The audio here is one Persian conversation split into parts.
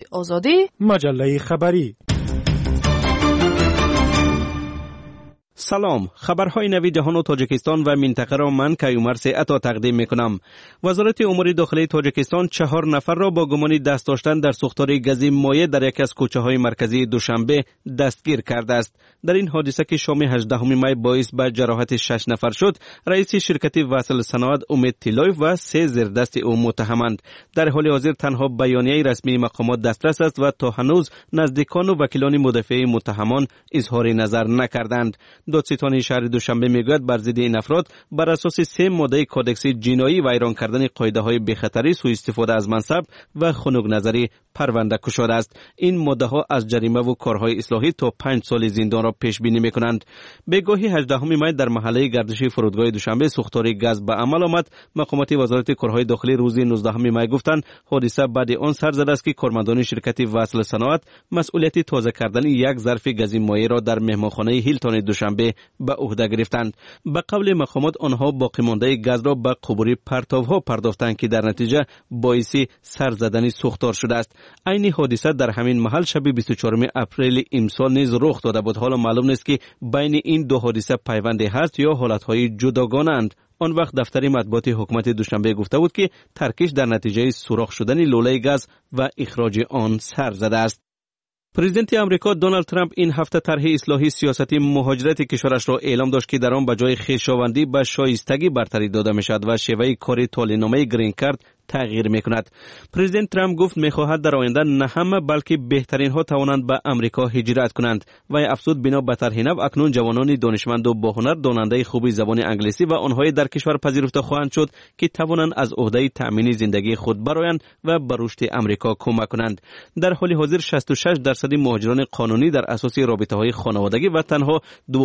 آزادی، مجله خبری. سلام، خبرهای نوی جهان و تاجیکستان و منطقه را من کیومرث عطا تقدیم میکنم. وزارت امور داخلی تاجیکستان 4 نفر را با گمان دست داشتن در سوختار گاز مایع در یکی از کوچه های مرکزی دوشنبه دستگیر کرده است. در این حادثه که شام 18 می باعث به جراحت 6 نفر شد، رئیس شرکت وصل صنعت امید تیلایف و 3 زیردست او متهمند. در حال حاضر تنها بیانیه رسمی مقامات دسترس است و تا هنوز نزدیکان و وکیلان مدافع متهمان اظهار نظر نکردند. دادستان شهر دوشنبه میگوید بر ضد این افراد بر اساس 3 ماده کودکس جنایی و ایران کردن قاعده‌های بی‌خطری، سوء استفاده از منصب و خنک نظری پرونده گشوده است. این ماده ها از جریمه و کارهای اصلاحی تا 5 سال زندان را پیش بینی میکنند. بگاهی 18 می در محله گردشی فرودگاه دوشنبه سوختار گاز به عمل آمد. مقامات وزارت کارهای داخلی روز 19 می گفتند حادثه بعد آن سر زده است که کارمندان شرکت وصل صنعت مسئولیت تازه کردن یک ظرف گاز مایع را در مهمانخانه هیلتون دوشنبه به عهده گرفتند. به قول مقامات آنها باقی مانده گاز را به قبوری پرتوها پرداختند که در نتیجه باعث سر زدن سوختار شده است. این حادثه در همین محل شب 24 اپریل امسال نیز رخ داده بود. حالا معلوم نیست که بین این دو حادثه پیوندی هست یا حالتهای جداگانه‌اند. آن وقت دفتر مطبوعات حکومت دوشنبه گفته بود که ترکش در نتیجه سوراخ شدن لوله گاز و اخراج آن سر زده است. پرزیدنت آمریکا دونالد ترامپ این هفته طرح اصلاحی سیاست مهاجرت کشورش را اعلام داشت که در آن به جای خویشاوندی به شایستگی برتری داده میشد و شیوه کار طالع‌نامه گرین کارت تغییر میکند. پرزیدنت ترامپ گفت میخواهد در آینده نه همه بلکه بهترین ها توانند به امریکا هجرت کنند و افزود بنا به طرح نو اکنون جوانان دانشمند و با هنر داننده خوبی زبان انگلیسی و آنهای در کشور پذیرفته خواهند شد که توانند از عهده تأمین زندگی خود برآیند و به رشد امریکا کمک کنند. در حال حاضر 66% مهاجران قانونی در اساس رابطه‌های خانوادگی و تنها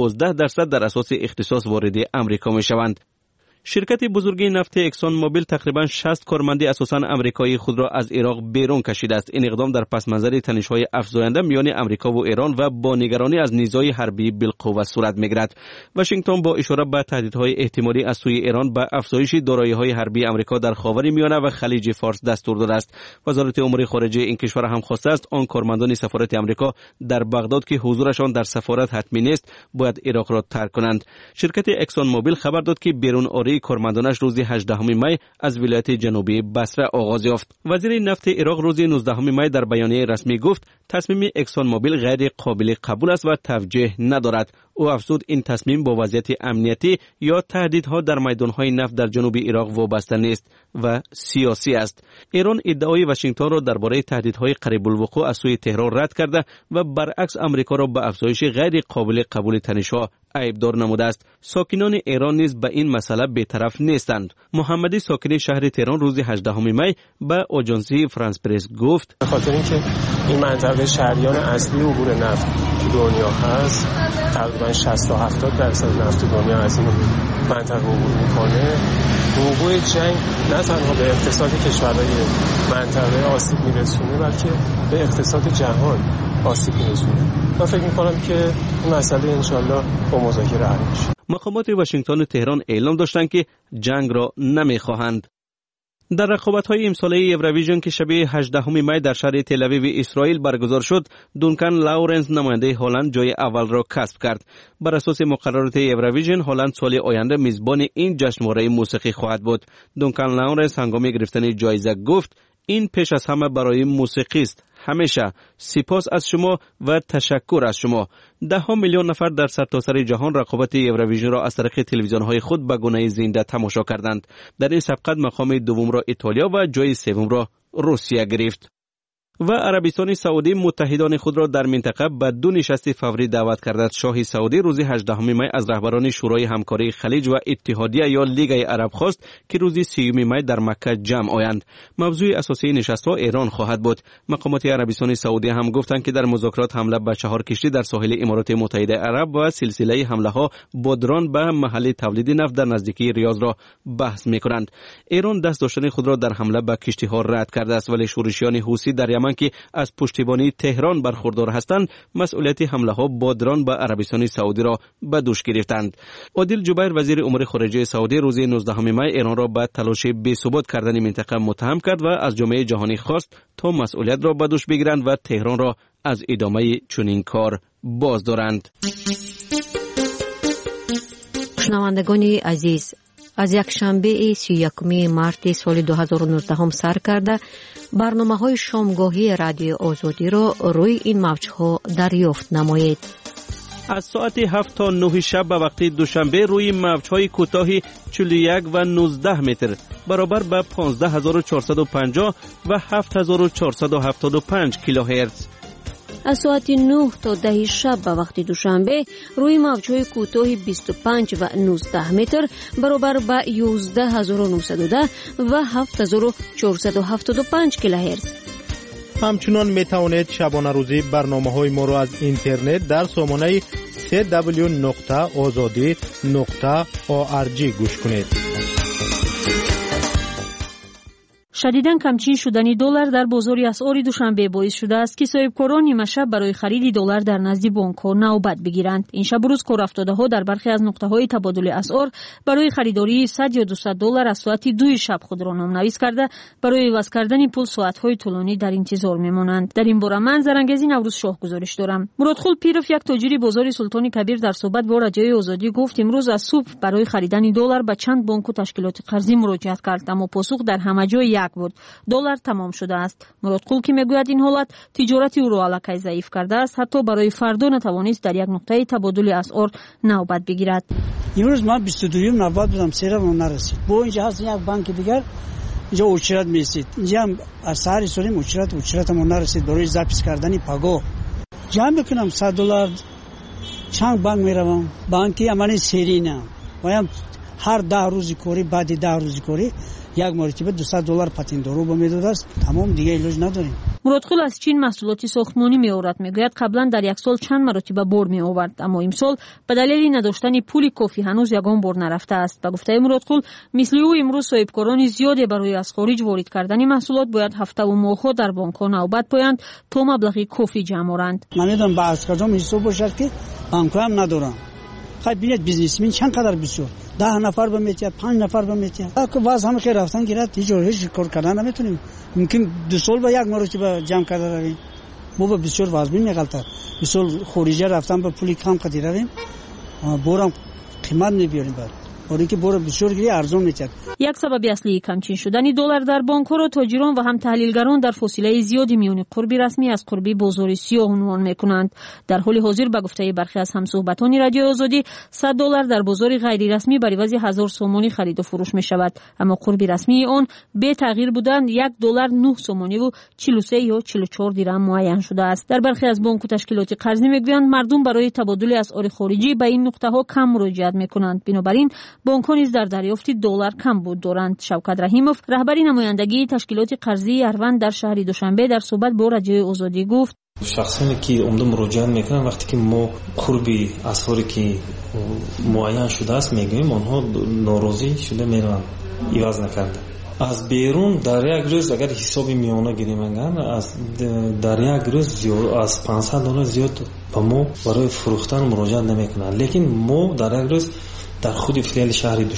12% در اساس اختصاص وارد امریکا میشوند. شرکت بزرگی نفت اکسون موبیل تقریباً 60 کارمند اساساً آمریکایی خود را از عراق بیرون کشیده است. این اقدام در پس منظر تنش‌های افزاینده میان آمریکا و ایران و با نگرانی از نیزهای حربی بالقوه صورت می‌گیرد. واشنگتن با اشاره به تهدیدهای احتمالی از سوی ایران به افزایش دارایی‌های حربی آمریکا در خاورمیانه و خلیج فارس دستور داده است. وزارت امور خارجه این کشور هم خواسته است آن کارمندان سفارت آمریکا در بغداد که حضورشان در سفارت حتمی نیست باید عراق را ترک کنند. شرکت اکسون موبیل خبر داد که بیرون آری کارمندانش روز 18 می از ولایت جنوبی بصره آغاز یافت. وزیر نفت عراق روز 19 می در بیانیه رسمی گفت تصمیم اکسون موبیل غیر قابل قبول است و توجیه ندارد. او افزود این تصمیم با وضعیت امنیتی یا تهدیدها در میدانهای نفت در جنوب عراق وابسته نیست و سیاسی است. ایران ادعای واشنگتن را درباره تهدیدهای قریب الوقوع از سوی تهران رد کرده و برعکس آمریکا را به افزایش غیر قابل قبول تنش‌ها عیبدار نموده است. ساکنان ایران نیز به این مسئله بی‌طرف نیستند. محمدی ساکن شهر تهران روز 18 می به آژانس فرانس پرس گفت به خاطر اینکه این منطقه شریان اصلی عبور نفت تو دنیا هست، تقریبا 60 تا 70% نفت دنیا از این منطقه عبور میکنه. وقوع جنگ نه تنها به اقتصاد کشورهای منطقه آسیب میرسونه بلکه به اقتصاد جهان آسیب میرسونه. من فکر میکنم که این مسئله انشالله با مذاکره حل میشه. مقامات واشنگتن و تهران اعلام داشتند که جنگ را نمیخواهند. در رقابت‌های امساله یورویژن که شب 18 می در شهر تل‌آویو اسرائیل برگزار شد، دونکان لاورنس نماینده هلند جای اول را کسب کرد. بر اساس مقررات یورویژن هلند سال آینده میزبان این جشنواره موسیقی خواهد بود. دونکان لاورنس هنگام گرفتن جایزه گفت این پیش از همه برای موسیقی است. همیشه سپاس از شما و تشکر از شما. 10 میلیون نفر در سرتاسر جهان رقابت یورویژن را از طریق تلویزیون‌های خود به گونه زنده تماشا کردند. در این سبقت مقام دوم را ایتالیا و جای سوم را روسیه گرفت. و عربستان سعودی متحدان خود را در منطقه به 2 نشست فوری دعوت کرده. شاه سعودی روز 18 می از رهبران شورای همکاری خلیج و اتحادیه یا لیگ عرب خواست که روز 30 می در مکه جمع آیند. موضوع اساسی نشست‌ها ایران خواهد بود. مقامات عربستان سعودی هم گفتند که در مذاکرات حمله به 4 کشتی در ساحل امارات متحده عرب و سلسله حمله‌ها با درون به محل تولید نفت در نزدیکی ریاض را بحث می‌کنند. ایران دست داشتن خود را در حمله به کشتی‌ها رد کرده است ولی شورشیان حوثی در متهمند که از پشتیبانی تهران برخوردار هستند مسئولیت حمله ها با درون به عربستان سعودی را به دوش گرفتند. عادل جبیر وزیر امور خارجه سعودی روز 19 می ایران را به تلاش بی‌ثبات کردن منطقه متهم کرد و از جامعه جهانی خواست تا مسئولیت را به دوش بگیرند و تهران را از ادامه چنین کار باز دارند. شنوندگان عزیز، از یک شنبه 31 مارت سال 2019 سر کرده برنامه‌های شامگاهی رادیو آزادی را روی این موج‌ها دریافت نمایید. از ساعت 7 تا 9 شب به وقت دوشنبه روی موج‌های کوتاه 41 و 19 متر برابر به 15450 و 7475 کیلوهرتز. از ساعت 9 تا 10 شب به وقت دوشنبه روی موج‌های کوتاه 25 و 19 متر برابر به 11910 و 7475 کیلوهرتز. همچنان می توانید شبانه روزی برنامه‌های ما را از اینترنت در سامانه www.azadi.org گوش کنید. شدیداً کمچین شدن دلار در بازار اسعار دوشنبه باعث شده است که صاحبکاران نیمه شب برای خرید دلار در نزد بانک‌ها نوبت بگیرند. این شب روز کارافتاده‌ها در برخی از نقطه‌های تبادل اسعار برای خریداری 100 یا 200 دلار از ساعت 2 شب خود را نام‌نویس کرده برای عوض کردن پول ساعت‌های طولانی در انتظار می‌مانند. در این باره من زرنگزی نوروز شاه گزارش دارم. مرادخل پیروف یک تاجر بازار سلطان کبیر در صحبت با رادیوی آزادی گفت امروز از صبح برای خریدن دلار به چند بانک و تشکیلات قرضی مراجعه کرد اما پاسخ در همه جا یک بود: دلار تمام شده است. مرادخل که میگوید این حالت تجارت او را الکی ضعیف کرده است، حتی برای فردا نتوانست در یک نقطه تبادل اسعار نوبت بگیرد. امروز من 22.90 بودم، سیرم نرسید. با اینجا هست یک بانک دیگر اینجا اوچرت میرسید. اینجا هم از سحر سولیم اوچرت هم نرسید برای ضبط کردن پاگو. جمع بکنم 100 دلار چند بانک میروم، بانکی امانی سیرینه ویم هر 10 روز کوری بعد 10 روز کوری یک مرتبه 200 دلار پاتندارو به میداد است. تمام دیگه علاج نداریم. مرادخل از چین محصولات ساختمانی می آورد. میگوید قبلا در یک سال چند مرتبه بار می آورد اما امسال به دلیل نداشتن پول کافی هنوز یگان بار نرفته است. به گفته مرادخل مثل او امروز صاحبکاران زیادی برای از خارج وارد کردن محصولات باید هفته و ماه‌ها در بانک‌ها نوبت پایند تا مبلغ کافی جمع آورند. من میدونم بعض کجا حساب باشد که بانک‌ها هم ندارن. خیلی بینید بیزنسمن چند قدر بسیار 10 نفر به میتیه 5 نفر به میتیه که واز همه که رفتن گرفت هیچ کار کردن نمیتونیم. ممکن 2 سال به یک مرتبه جمع کرده رویم. ما به بسیار وازبین میغلطه 2 سال خارجه رفتن به پولی کم کردی رویم بورم قیمت نمیبریم برای که بور بسیار گیری ارزان میتیه. یک سبب اصلی کمچین شدن دلار در بانک‌ها را تاجران و هم تحلیلگران در فاصله زیادی میان قرب رسمی از قرب بازار سیاه عنوان میکنند. در حال حاضر به گفته برخی از همصحبتان رادیو آزادی 100 دلار در بازار غیر رسمی بر عوض 1000 سومانی خرید و فروش می شود اما قرب رسمی آن به تغییر بودن 1 دلار 9 سومانی و 43 یا 44 درهم معین شده است. در برخی از بانک و تشکیلات قرضی میگویند مردم برای تبادل اسعار خارجی به این نقطه ها کم مراجعت میکنند، بنابراین بانک‌ها نیز در دریافت دلار کم بود دارند. شوکت رحیموف رهبر نمایندگی تشکیلات قرضی اروند در شهر دوشنبه در صحبت با رادیو آزادی گفت شخصانی که عمده مراجعه میکنن وقتی که ما قربی اسعاری که معین شده است میگیم آنها ناراضی شده میرن عوض نکرده. از بیرون در یک روز اگر حساب میانه گیریم از در یک روز زیاد از 500 دلار زیاد به ما برای فروختن مراجعه نمیکنن، لیکن ما در یک روز در خود فعل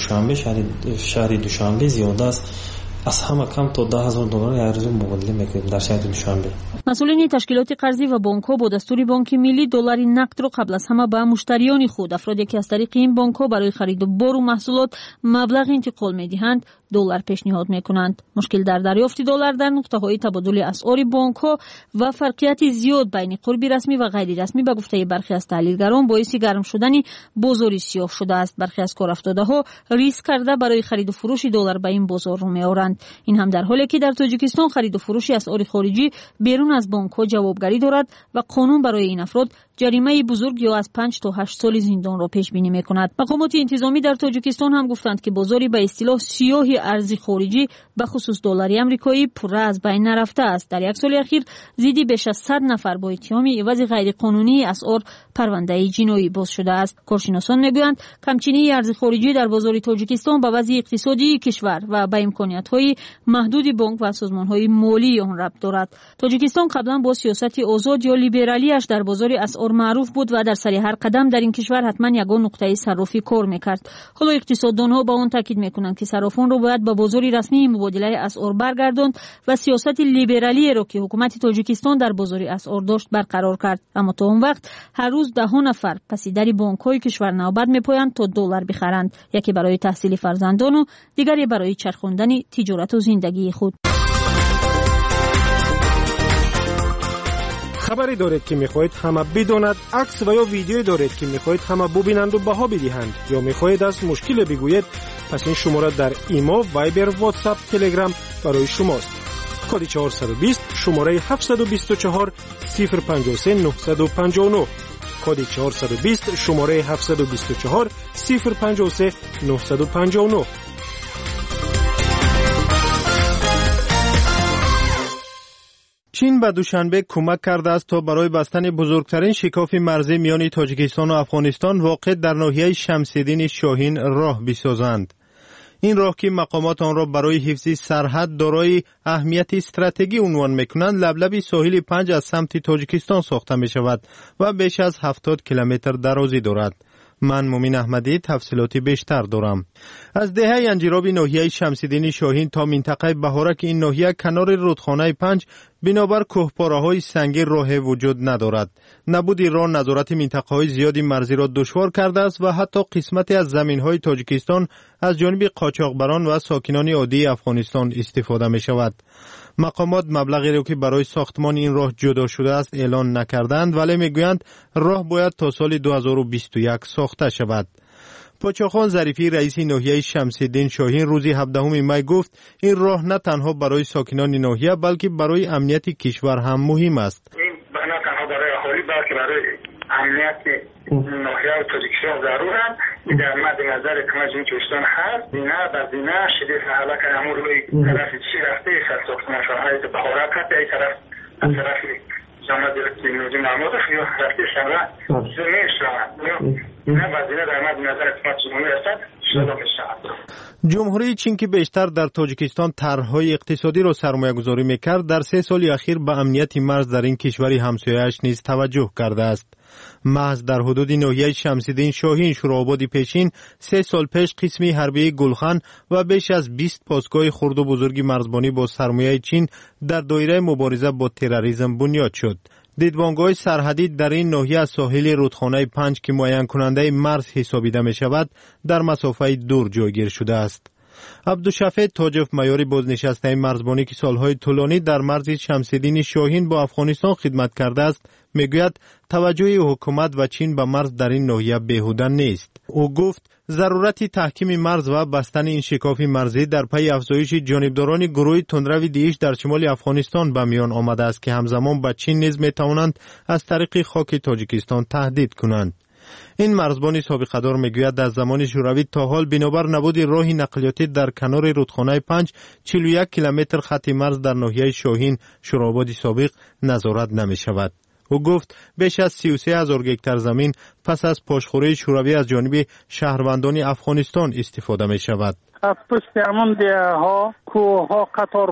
شهر دوشنبه زیاده است از همه کم تا 10,000 دلار یک روز مبادله میکنیم در شهر دوشنبه. مسئولین تشکیلات قرضی و بانک‌ها با دستور بانک ملی دلار نقد را قبل از همه به مشتریان خود افرادی که از طریق این بانک‌ها برای خرید و بار و محصولات مبلغ انتقال می‌دهند دلار پیشنهاد می‌کنند. مشکل در دریافت دلار در نقطه‌های تبادل اسعار بانک‌ها و فرقیت زیاد بین قرب رسمی و غیر رسمی به گفته برخی از تحلیلگران باعث گرم شدن بازار سیاه شده است. برخی از کارافتاده‌ها ریسک کرده برای خرید و فروش دلار به این بازار رو می‌آورند. این هم در حالی که در تاجیکستان خرید و فروش اسعار خارجی بیرون از بانک‌ها جوابگری دارد و قانون برای این افراد جریمه بزرگ یا از 5 تا 8 سال زندان را پیش بینی می‌کند. مقامات انتظامی در تاجیکستان هم گفتند که بازاری به اصطلاح سیاه ارز خارجی به خصوص دلار آمریکایی پوره از بین نرفته است. در یک سال اخیر زیادی بیش از 100 نفر با اتهام عوض غیر قانونی اسعار پرونده جنایی باز شده است. کارشناسان میگویند کمچینی ارز خارجی در بازار تاجیکستان به وضع اقتصادی کشور و به امکانیت‌های محدود بانک و سازمان‌های مالی آن ربط دارد. تاجیکستان قبلا با سیاست آزاد یا لیبرالیش در بازار اسعار معروف بود و در سر هر قدم در این کشور حتما یگان نقطه صرافی کار میکرد. حالا اقتصاددان‌ها با آن تاکید میکنند که صرافان را باید به بازار رسمی مبادله اسعار برگرداند و سیاست لیبرالی را که حکومت تاجیکستان در بازار اسعار داشت برقرار کرد. اما تا اون وقت هر روز ده نفر پس در بانک‌های کشور نوبت میپویند تا دلار بخرند، یکی برای تحصیل فرزندان و دیگری برای چرخاندن تجارت و زندگی خود. خبری دارید که میخواهید همه بداند، عکس و یا ویدیویی دارید که میخواهید همه ببینند و بها بدهند، یا میخواهید از مشکل بگویید، پس این شماره در ایما، وایبر، واتساپ، تلگرام برای شماست. کد 420 شماره 724 053 959. کد 420 شماره 724 053 959. چین به دوشنبه کمک کرده است تا برای بستن بزرگترین شکاف مرزی میان تاجیکستان و افغانستان واقع در ناحیه شمس‌الدین شاهین راه بسازند. این راه که مقامات آن را برای حفظ سرحد دارای اهمیت استراتژی عنوان می‌کنند، لبلب ساحل 5 از سمت تاجیکستان ساخته می‌شود و بیش از 70 کیلومتر درازی دارد. من مومین احمدی تفصیلاتی بیشتر دارم. از دهه انجیراب ناحیه شمس‌الدین شاهین تا منطقه بهارک این ناحیه کنار رودخانه 5 بنابر کوهپاره‌های سنگی راه وجود ندارد. نبود راه نظارت منطقه‌های زیادی مرزی را دشوار کرده است و حتی قسمتی از زمین‌های تاجیکستان از جانب قاچاقبران و ساکنان عادی افغانستان استفاده می‌شود. مقامات مبلغی را که برای ساختمان این راه جدا شده است اعلان نکردند، ولی میگویند راه باید تا سال 2021 ساخته شود. پاچاخان ظریفی رئیس ناحیه شمس‌الدین شاهین روز 17 می گفت این راه نه تنها برای ساکنان ناحیه بلکه برای امنیت کشور هم مهم است. این نه تنها برای اهالی بلکه برای امنیت ناحیه و تاجیکستان ضرورند. این در مد نظر حکومت تاجیکستان هست. دینا بر دینا شدید حالا که امور روی طرف چی رفته ساختمان شاهد بهارک هست، ای طرف از طرف جامعه دلتی نوزی محمود یا رفته شما زمین شما نه بر دینا در مد نظر حکومت جمهوری هست شده میشود. جمهوری چین که بیشتر در تاجیکستان طرح‌های اقتصادی را سرمایه‌گذاری می‌کرد، در 3 سال اخیر به امنیت مرز در این کشور همسایه‌اش نیز توجه کرده است. محض در حدود ناحیه شمس‌الدین شاهین شوراباد پیشین 3 سال پیش قسمی حربی گلخان و بیش از 20 پاسگاه خرد و بزرگ مرزبانی با سرمایه چین در دایره مبارزه با تروریسم بنیاد شد. دیدبانگاه سرحدی در این ناحیه از ساحل رودخانه 5 که معین کننده مرز حسابیده می شود در مسافه دور جایگیر شده است. عبدالشفیع تاجف معیار بازنشسته مرزبانی که سالهای طولانی در مرز شمس‌الدین شاهین با افغانستان خدمت کرده است میگوید توجه حکومت و چین به مرز در این ناحیه بیهوده نیست. او گفت ضرورت تحکیم مرز و بستن این شکاف مرزی در پی افزایش جانبداران گروه تندرو دیش در شمال افغانستان به میان آمده است که همزمان به چین نیز میتوانند از طریق خاک تاجیکستان تهدید کنند. این مرزبان سابقه دار میگوید از زمان شوروی تا حال بنابر نبود راه نقلیاتی در کنار رودخانه 5 41 کیلومتر خط مرز در ناحیه شاهین شوراباد سابق نظارت نمی شود. او گفت بیش از 33,000 گکتار زمین پس از پاشخوری شوروی از جانب شهروندان افغانستان استفاده می شود. از پشت همون دیه ها، کوه ها، قطار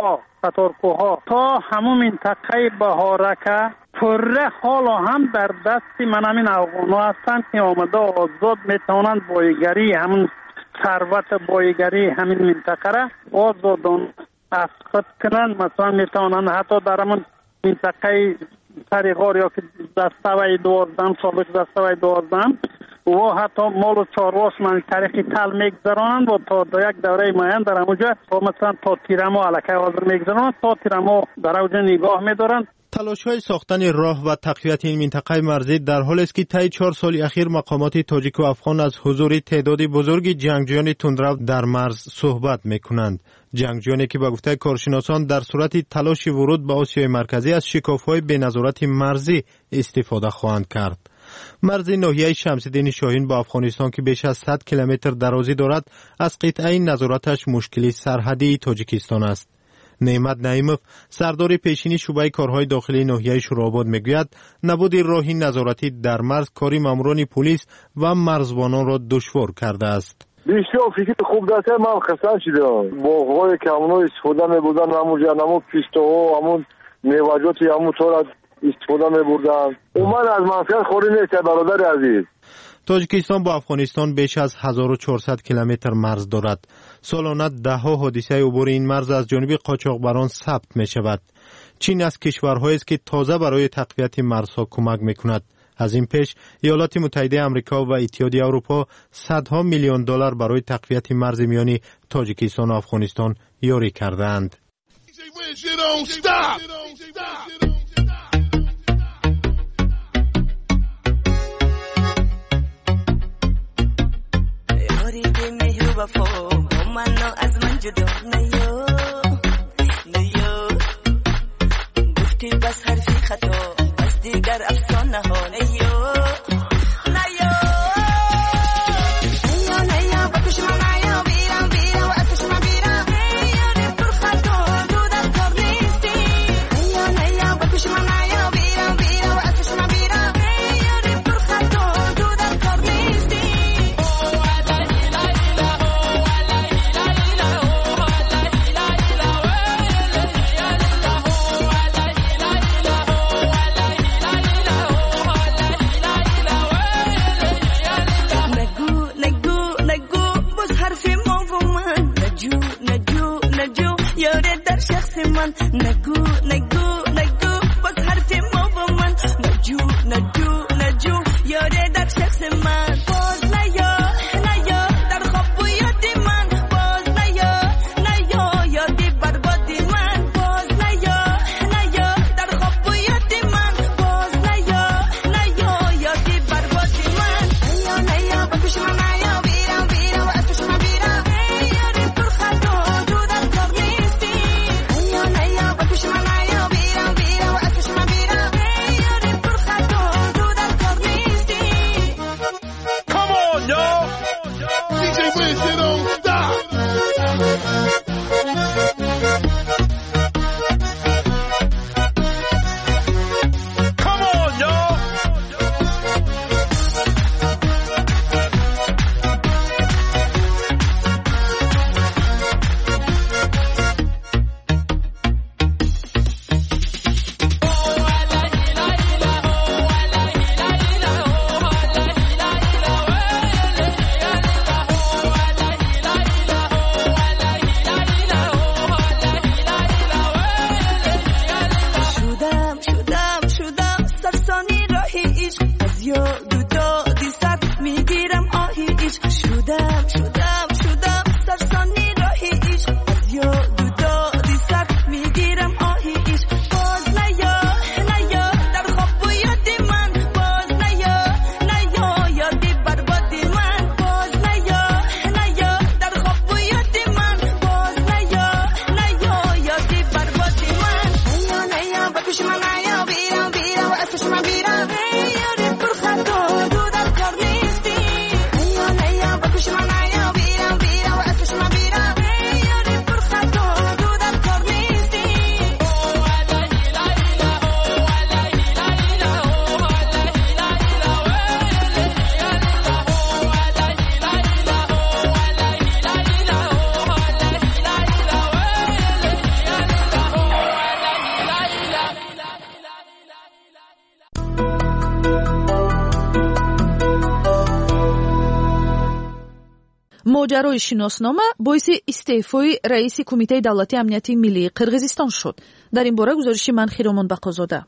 کوه ها تا همون منطقه بهارک پره حالا هم در دست من همین افغان‌ها هستند که آمده آزاد میتوانند بایگری همون ثروت بایگری همین منطقه را آزادانه اسقاط کنند. مثلا میتوانند حتی در همون منطقه سریغار یا که دستوی 12 سابق دستوی 12 و حتی مال و چارواش من طریق تل میگذرانند و تا یک دوره معین در همونجا تا مثلا تا تیرمو علاقه حاضر میگذرانند تا تیرمو در اونجا نگاه میدارند. تلاش‌های ساختن راه و تقویت این منطقه مرزی در حالی است که طی 4 سال اخیر مقامات تاجیک و افغان از حضور تعدادی بزرگ جنگجویان تندرو در مرز صحبت می‌کنند. جنگجویانی که به گفته کارشناسان در صورت تلاش ورود به آسیای مرکزی از شکاف‌های بی‌نظارت مرزی استفاده خواهند کرد. مرز ناحیه شمس‌الدین شاهین با افغانستان که بیش از 100 کیلومتر درازی دارد، از قطعه نظارتش مشکلی سرحدی تاجیکستان است. نعمت نعیموف سردار پیشین شعبه کارهای داخلی ناحیه شوراباد میگوید نبود راهی نظارتی در مرز کاری ماموران پلیس و مرزبانان را دشوار کرده است. بسیار فکر خوب داشته، من خسته شدم. باغ‌های که همون استفاده می‌بردن، همونجا همون پیسته‌ها، همون میوه‌جاتی همون طور استفاده می‌بردن. من از منفعت خوری نیست برادر عزیز. تاجیکستان با افغانستان بیش از 1400 کیلومتر مرز دارد. سالانه ده‌ها حادثه عبور این مرز از جانب قاچاقبران ثبت می‌شود. چین از کشورهایی است که تازه برای تقویت مرزها کمک می‌کند. از این پیش ایالات متحده آمریکا و اتحادیه اروپا صدها میلیون دلار برای تقویت مرز میان تاجیکستان و افغانستان یاری کردند. دیگر افسانه ها نیو نیو نیو بکش من نیو بیرم بیرم و ازش من بیرم نیو پر خطا تو در کار نیستی نیو بکش من نیو بیرم بیرم و ازش من بیرم نیو پر خطا تو در کار نیستی من نگو نگو نگو باز حرف ما با من نجو نجو نجو یاره در شخص من باز نیا نیا در خواب و یادی من باز نیا نیا یادی بربادی من باز نیا نیا در خواب و یادی من باز نیا نیا یادی بربادی من نیا نیا بکش من نیا بیرم بیرم و ازش من بیرم یاری پر خطا تو در کار نیستی بکش من نیا بیرم بیرم و ازش من بیرم یاری پر خطا تو در کار نیستی. Come on, y'all! DJ Winston don't stop! Come on, y'all! моҷарои шиноснома боиси истеъфои раиси кумитаи давлатии амнияти миллии қирғизистон шуд. дар ин бора гузориши ман Хиромон Бақозода.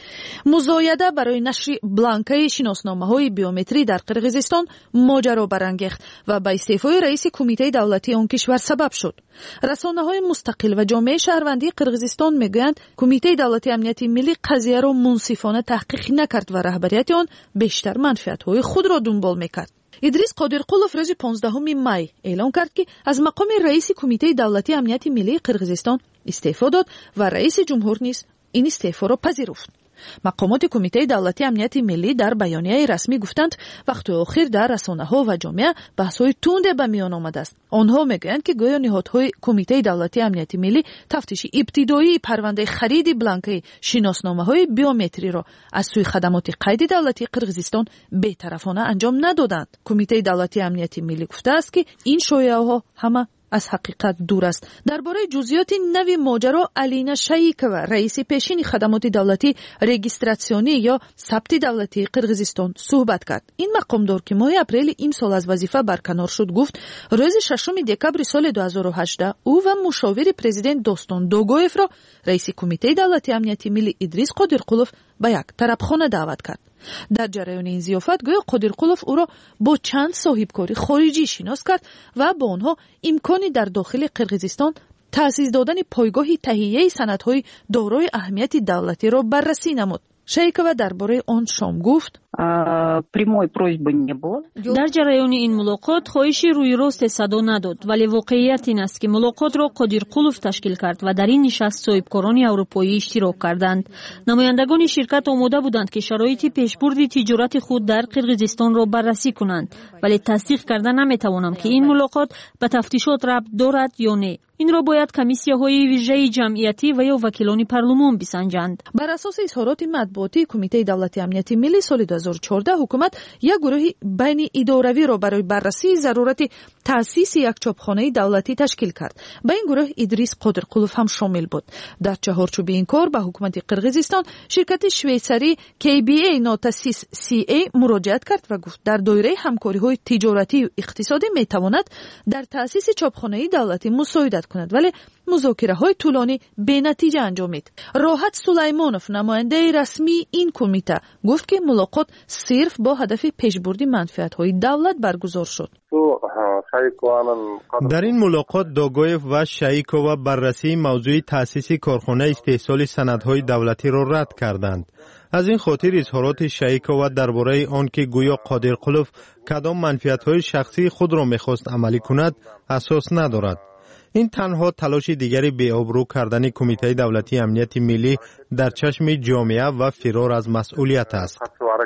музояда барои нашри бланкаи шиносномаҳои биометрӣ дар қирғизистон моҷаро барангехт ва ба истеъфои раиси кумитаи давлатии он кишвар сабаб шуд. расонаҳои мустақил ва ҷомеаи шаҳрвандии қирғизистон мегӯянд кумитаи давлатии амнияти миллӣ қазияро мунсифона таҳқиқ накард ва раҳбарияти он бештар манфиатҳои худро дунбол мекард. идрис қодирқулов рӯзи 15 май эълон кард ки аз мақоми раиси кумитаи давлатии амнияти миллии қирғизистон истеъфо дод ва раиси ҷумҳур низ ин истеъфоро пазируфт. мақомоти кумитаи давлатии амнияти миллӣ дар баёнияи расмӣ гуфтанд вақту охир дар расонаҳо ва ҷомеа баҳсҳои тунде ба миён омадааст. онҳо мегӯянд ки гӯё ниҳодҳои кумитаи давлатии амнияти миллӣ тафтиши ибтидоии парвандаи хариди бланкаи шиносномаҳои биометриро аз сӯи хадамоти қайди давлатии қирғизистон бетарафона анҷом надоданд. кумитаи давлатии амнияти миллӣ гуфтааст ки ин шояаҳо ҳама аз ҳақиқат дур аст. дар бораи ҷузъиёти нави моҷаро Алина Шаикова, раиси пешини хадамоти давлатӣ регистратсионӣ ё сабти давлатии Қирғизистон суҳбат кард. ин мақомдор ки моҳи апрели имсол аз вазифа барканор шуд гуфт рӯзи 6 декабри соли 2018 ӯ ва мушовири президент Достон Догоевро раиси кумитаи давлатии амнияти миллӣ Идрис Қодирқулов ба як тарабхона даъват кард. дар ҷараёни ин зиёфат гӯё Қодирқулов ӯро бо чанд соҳибкори хориҷӣ шинос кард ва бо онҳо имкони дар дохили Қирғизистон таъсис додани пойгоҳи таҳияи санадҳои дорои аҳамияти давлатиро баррасӣ намуд. Шейкова дар бораи он шом гуфт: прямой просьбы не было. дар ҷараёни ин мулоқот хоҳиши рӯйросте садо надод, вале воқеият ин аст ки мулоқотро Қодирқулов ташкил кард ва дар ин нишаст соҳибкорони аврупоӣ иштирок карданд. намояндагони ширкат омода буданд ки шароити пешбурди тиҷорати худ дар Қирғизистонро баррасӣ кунанд, вале тасдиқ карда наметавонам ки ин мулоқот ба тафтишот рабт дорад ё не. инро бояд комиссияҳои вижаи ҷамъиятӣ ва ё вакилони парлумон бисанҷанд. бар асоси изҳороти матбуотии кумитаи давлатии амнияти миллӣ соли 2014 ҳукумат як гурӯҳи байни идоравиро барои баррасии зарурати таъсиси як чопхонаи давлатӣ ташкил кард. ба ин гурӯҳ Идрис Қодирқулов ҳам шомил буд. дар чаҳорчӯби ин кор ба ҳукумати Қирғизистон ширкати швейцарӣ KBA Notasis CA муроҷиат кард ва гуфт дар доираи ҳамкориҳои тиҷоратию иқтисодӣ метавонад дар таъсиси чопхонаи давлатӣ мусоидат кунад, вале музокираҳои тӯлонӣ бенатиҷа анҷомид. Роҳат Сулаймонов, намояндаи расмии ин кумита, гуфт ки мулоқот сирф бо ҳадафи пешбурди манфиатҳои давлат баргузор шуд. дар ин мулоқот Догоев ва Шаикова баррасии мавзӯи таъсиси корхонаи истеҳсоли санадҳои давлатиро рад карданд. аз ин хотир изҳороти Шаикова дар бораи он ки гӯё Қодирқулов кадом манфиатҳои шахсии худро мехост амалӣ кунад асос надорад. این تنها تلاش دیگری بی‌آبرو کردن کمیته دولتی امنیت ملی در چشم جامعه و فرار از مسئولیت است.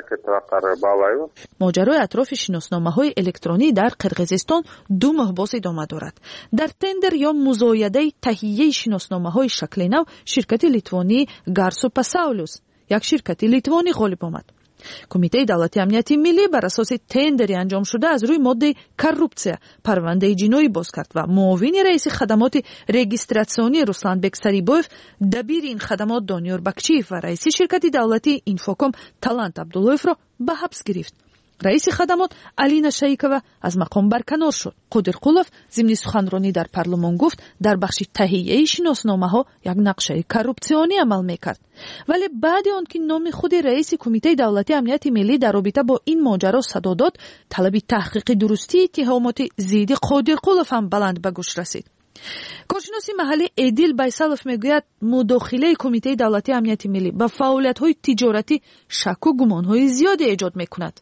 ماجرای اطراف شناسنامه‌های الکترونی در قرقیزستان 2 ماه باز ادامه دارد. در تندر یا مزایده تهیه شناسنامه‌های شکل نو شرکت لیتوانی گارسو پاساولوس یک شرکت لیتوانی غالب آمد. کمیته دولتی امنیتی ملی بر اساس تندری انجام شده از روی ماده коррупция پرونده جنایی باز کرد و معاون رئیس خدمات رجیستراسیونی روسلانبек ساریبوف، دبیر این خدمات دانیار بکچیف و رئیس شرکت دولتی اینفوکوم талант عبداللهیف را به حبس گرفت. رئیس خدمات алина шаикова از مقام برکنار شد. قدرقولов ضمن سخنرانی در پارلمان گفت در بخش تهیه شناسنامه‌ها یک نقشه коррупционی عمل می‌کرد. ولی بعد آن که نام خود رئیس کمیته دولتی امنیت ملی در رابطه با این ماجرا صدا داد، طلب تحقیق درستی اتهامات ضد قدرقولов هم بلند به گوش رسید. کارشناسی محلی ادیل байсалов میگوید مداخله کمیته دولتی امنیت ملی به فعالیت‌های تجارتی شک و گمان‌های زیادی ایجاد می‌کند.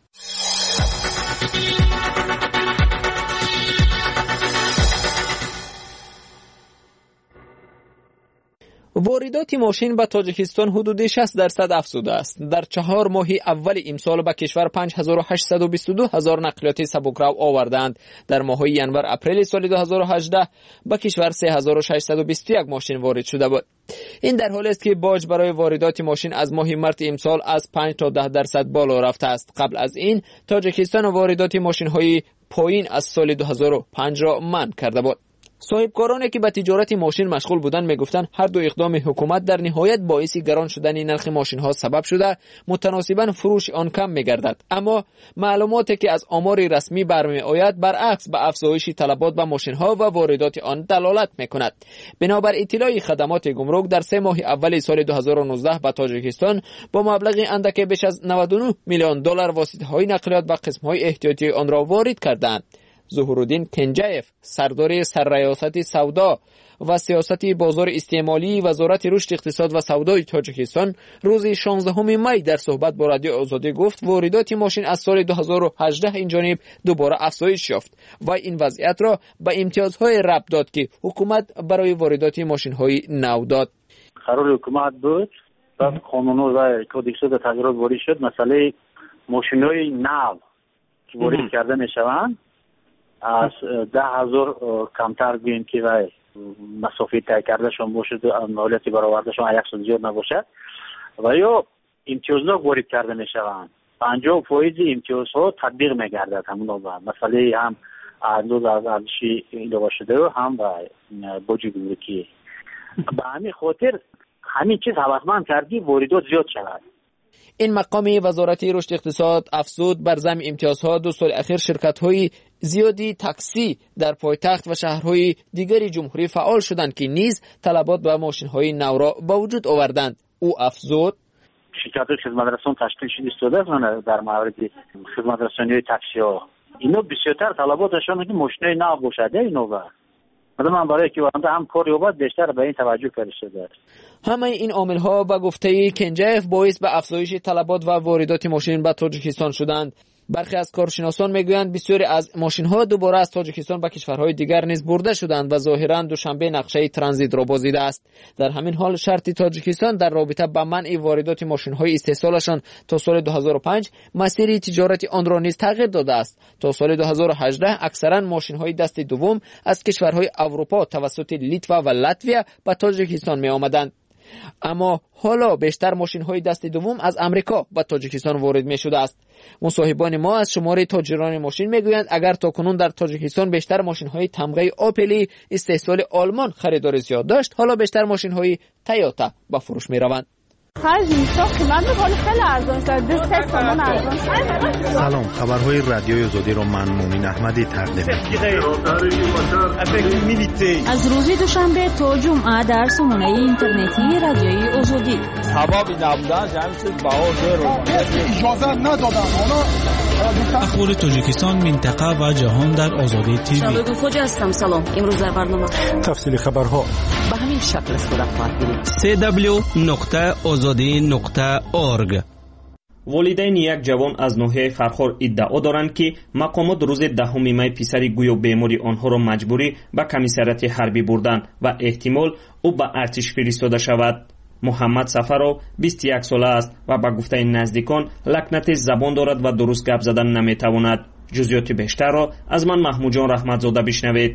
واردات ماشین به تاجیکستان حدود 60% افزوده است. در 4 ماه اول امسال به کشور 5822 هزار نقلیات سبکرو آوردند. در ماه‌های ینور اپریل سال 2018 به کشور 3621 ماشین وارد شده بود. این در حالی است که باج برای واردات ماشین از ماه مارس امسال از 5 تا 10% بالا رفته است. قبل از این تاجیکستان واردات ماشین‌های پایین از سال 2005 را منع کرده بود. صاحبکارانی که به تجارت ماشین مشغول بودند میگفتند هر دو اقدام حکومت در نهایت باعث گران شدن نرخ ماشین ها سبب شده، متناسباً فروش آن کم میگردد. اما معلوماتی که از آمار رسمی برمی آید برعکس به افزایش طلبات به ماشین ها و واردات آن دلالت میکند. بنابر اطلاع خدمات گمرک در 3 ماه اول سال 2019 به تاجیکستان با مبلغ اندک بیش از 99 میلیون دلار واسطه های نقلیات و قسم های احتیاطی آن را وارد کردند. ظهورالدین کنجایف، سردار سرریاست سودا و سیاست بازار استعمالی وزارت رشد اقتصاد و سودای تاجیکستان روز 16 می در صحبت با رادیو آزادی گفت واردات ماشین از سال 2018 این جانب دوباره افزایش یافت و این وضعیت را به امتیازهای ربط داد که حکومت برای واردات ماشین‌های نو داد. قرار حکومت بود بعد قانون و کودکس در تغییرات وارد شد. مسئله ماشین‌های نو که وارد کرده میشوند از 10,000 کمتر بین که و مسافت طی کردهشون باشد، مالیاتی برآوردهشون 100 زیاد نباشد و یا امتیازها وارد کرده میشوند. 50% امتیازها تطبیق میگردد همون مسئله هم اندوز از ارزشی ایجاد شده و هم و بودجه گمرکی. به همین خاطر همین چیز هوسمند کردی واردات زیاد شود. این مقامی وزارت رشد اقتصاد افزود بر ضمن امتیازها 2 سال اخیر شرکت‌های زیادی تاکسی در پایتخت و شهرهای دیگری جمهوری فعال شدند که نیز طلبات به ماشین‌های نو را به وجود آوردند. او افزود شرکت‌های خدمترسان تشکیل شده است در مورد خدمترسانی تاکسی‌ها. اینا بسیارتر طلباتشان که ماشین‌های نو باشد. اینا من برای که هم کار یابد بیشتر به این توجه کرده شده است. همه این عامل‌ها به گفته کنجاف باعث به افزایش طلبات و واردات ماشین به تاجیکستان شدند. برخی از کارشناسان میگویند بسیاری از ماشین‌ها دوباره از تاجیکستان به کشورهای دیگر نیز برده شدند و ظاهراً دوشنبه نقشه ترانزیت را بازدیده است. در همین حال شرط تاجیکستان در رابطه با منع واردات ماشین‌های استحصالشان تا سال 2005 مسیر تجارت آن را نیز تغییر داده است. تا سال 2018 اکثراً ماشین‌های دست دوم از کشورهای اروپا توسط لیتوا و لاتویا به تاجیکستان می‌آمدند. اما حالا بیشتر ماشین‌های دست دوم از امریکا به تاجیکستان وارد می‌شده است. مصاحبان ما از شماره تاجران ماشین میگویند اگر تاکنون در تاجیکستان بیشتر ماشین‌های تمغه آپلی استحصال آلمان خریدار زیاد داشت، حالا بیشتر ماشین‌های تویوتا به فروش می‌روند. سلام، خبرهای رادیوی آزادی را من مومن احمدی تقدیم از روز دوشنبه تا جمعه در سامانه اینترنتی رادیوی آزادی. اجازه ندادم. اخبار تاجیکستان، منطقه و جهان در آزادی تیوی. شامل خوجا هستم. سلام. امروز در برنامه تفصیل خبرها به همین شکل صورت خواهد گرفت. www.azadi.org. والدین یک جوان از ناحیه فرخار ادعا دارند که مقامات روز 10 می پسری گویا بیماری آنها را مجبوری به کمیسریات حربی بردند و احتمال او به ارتش فرستاده شود. محمد سفرو 21 ساله است و به گفته نزدیکان لکنت زبان دارد و درست گپ زدن نمیتواند. جزئیات بیشتر را از من محمود جان رحمتزاده بشنوید.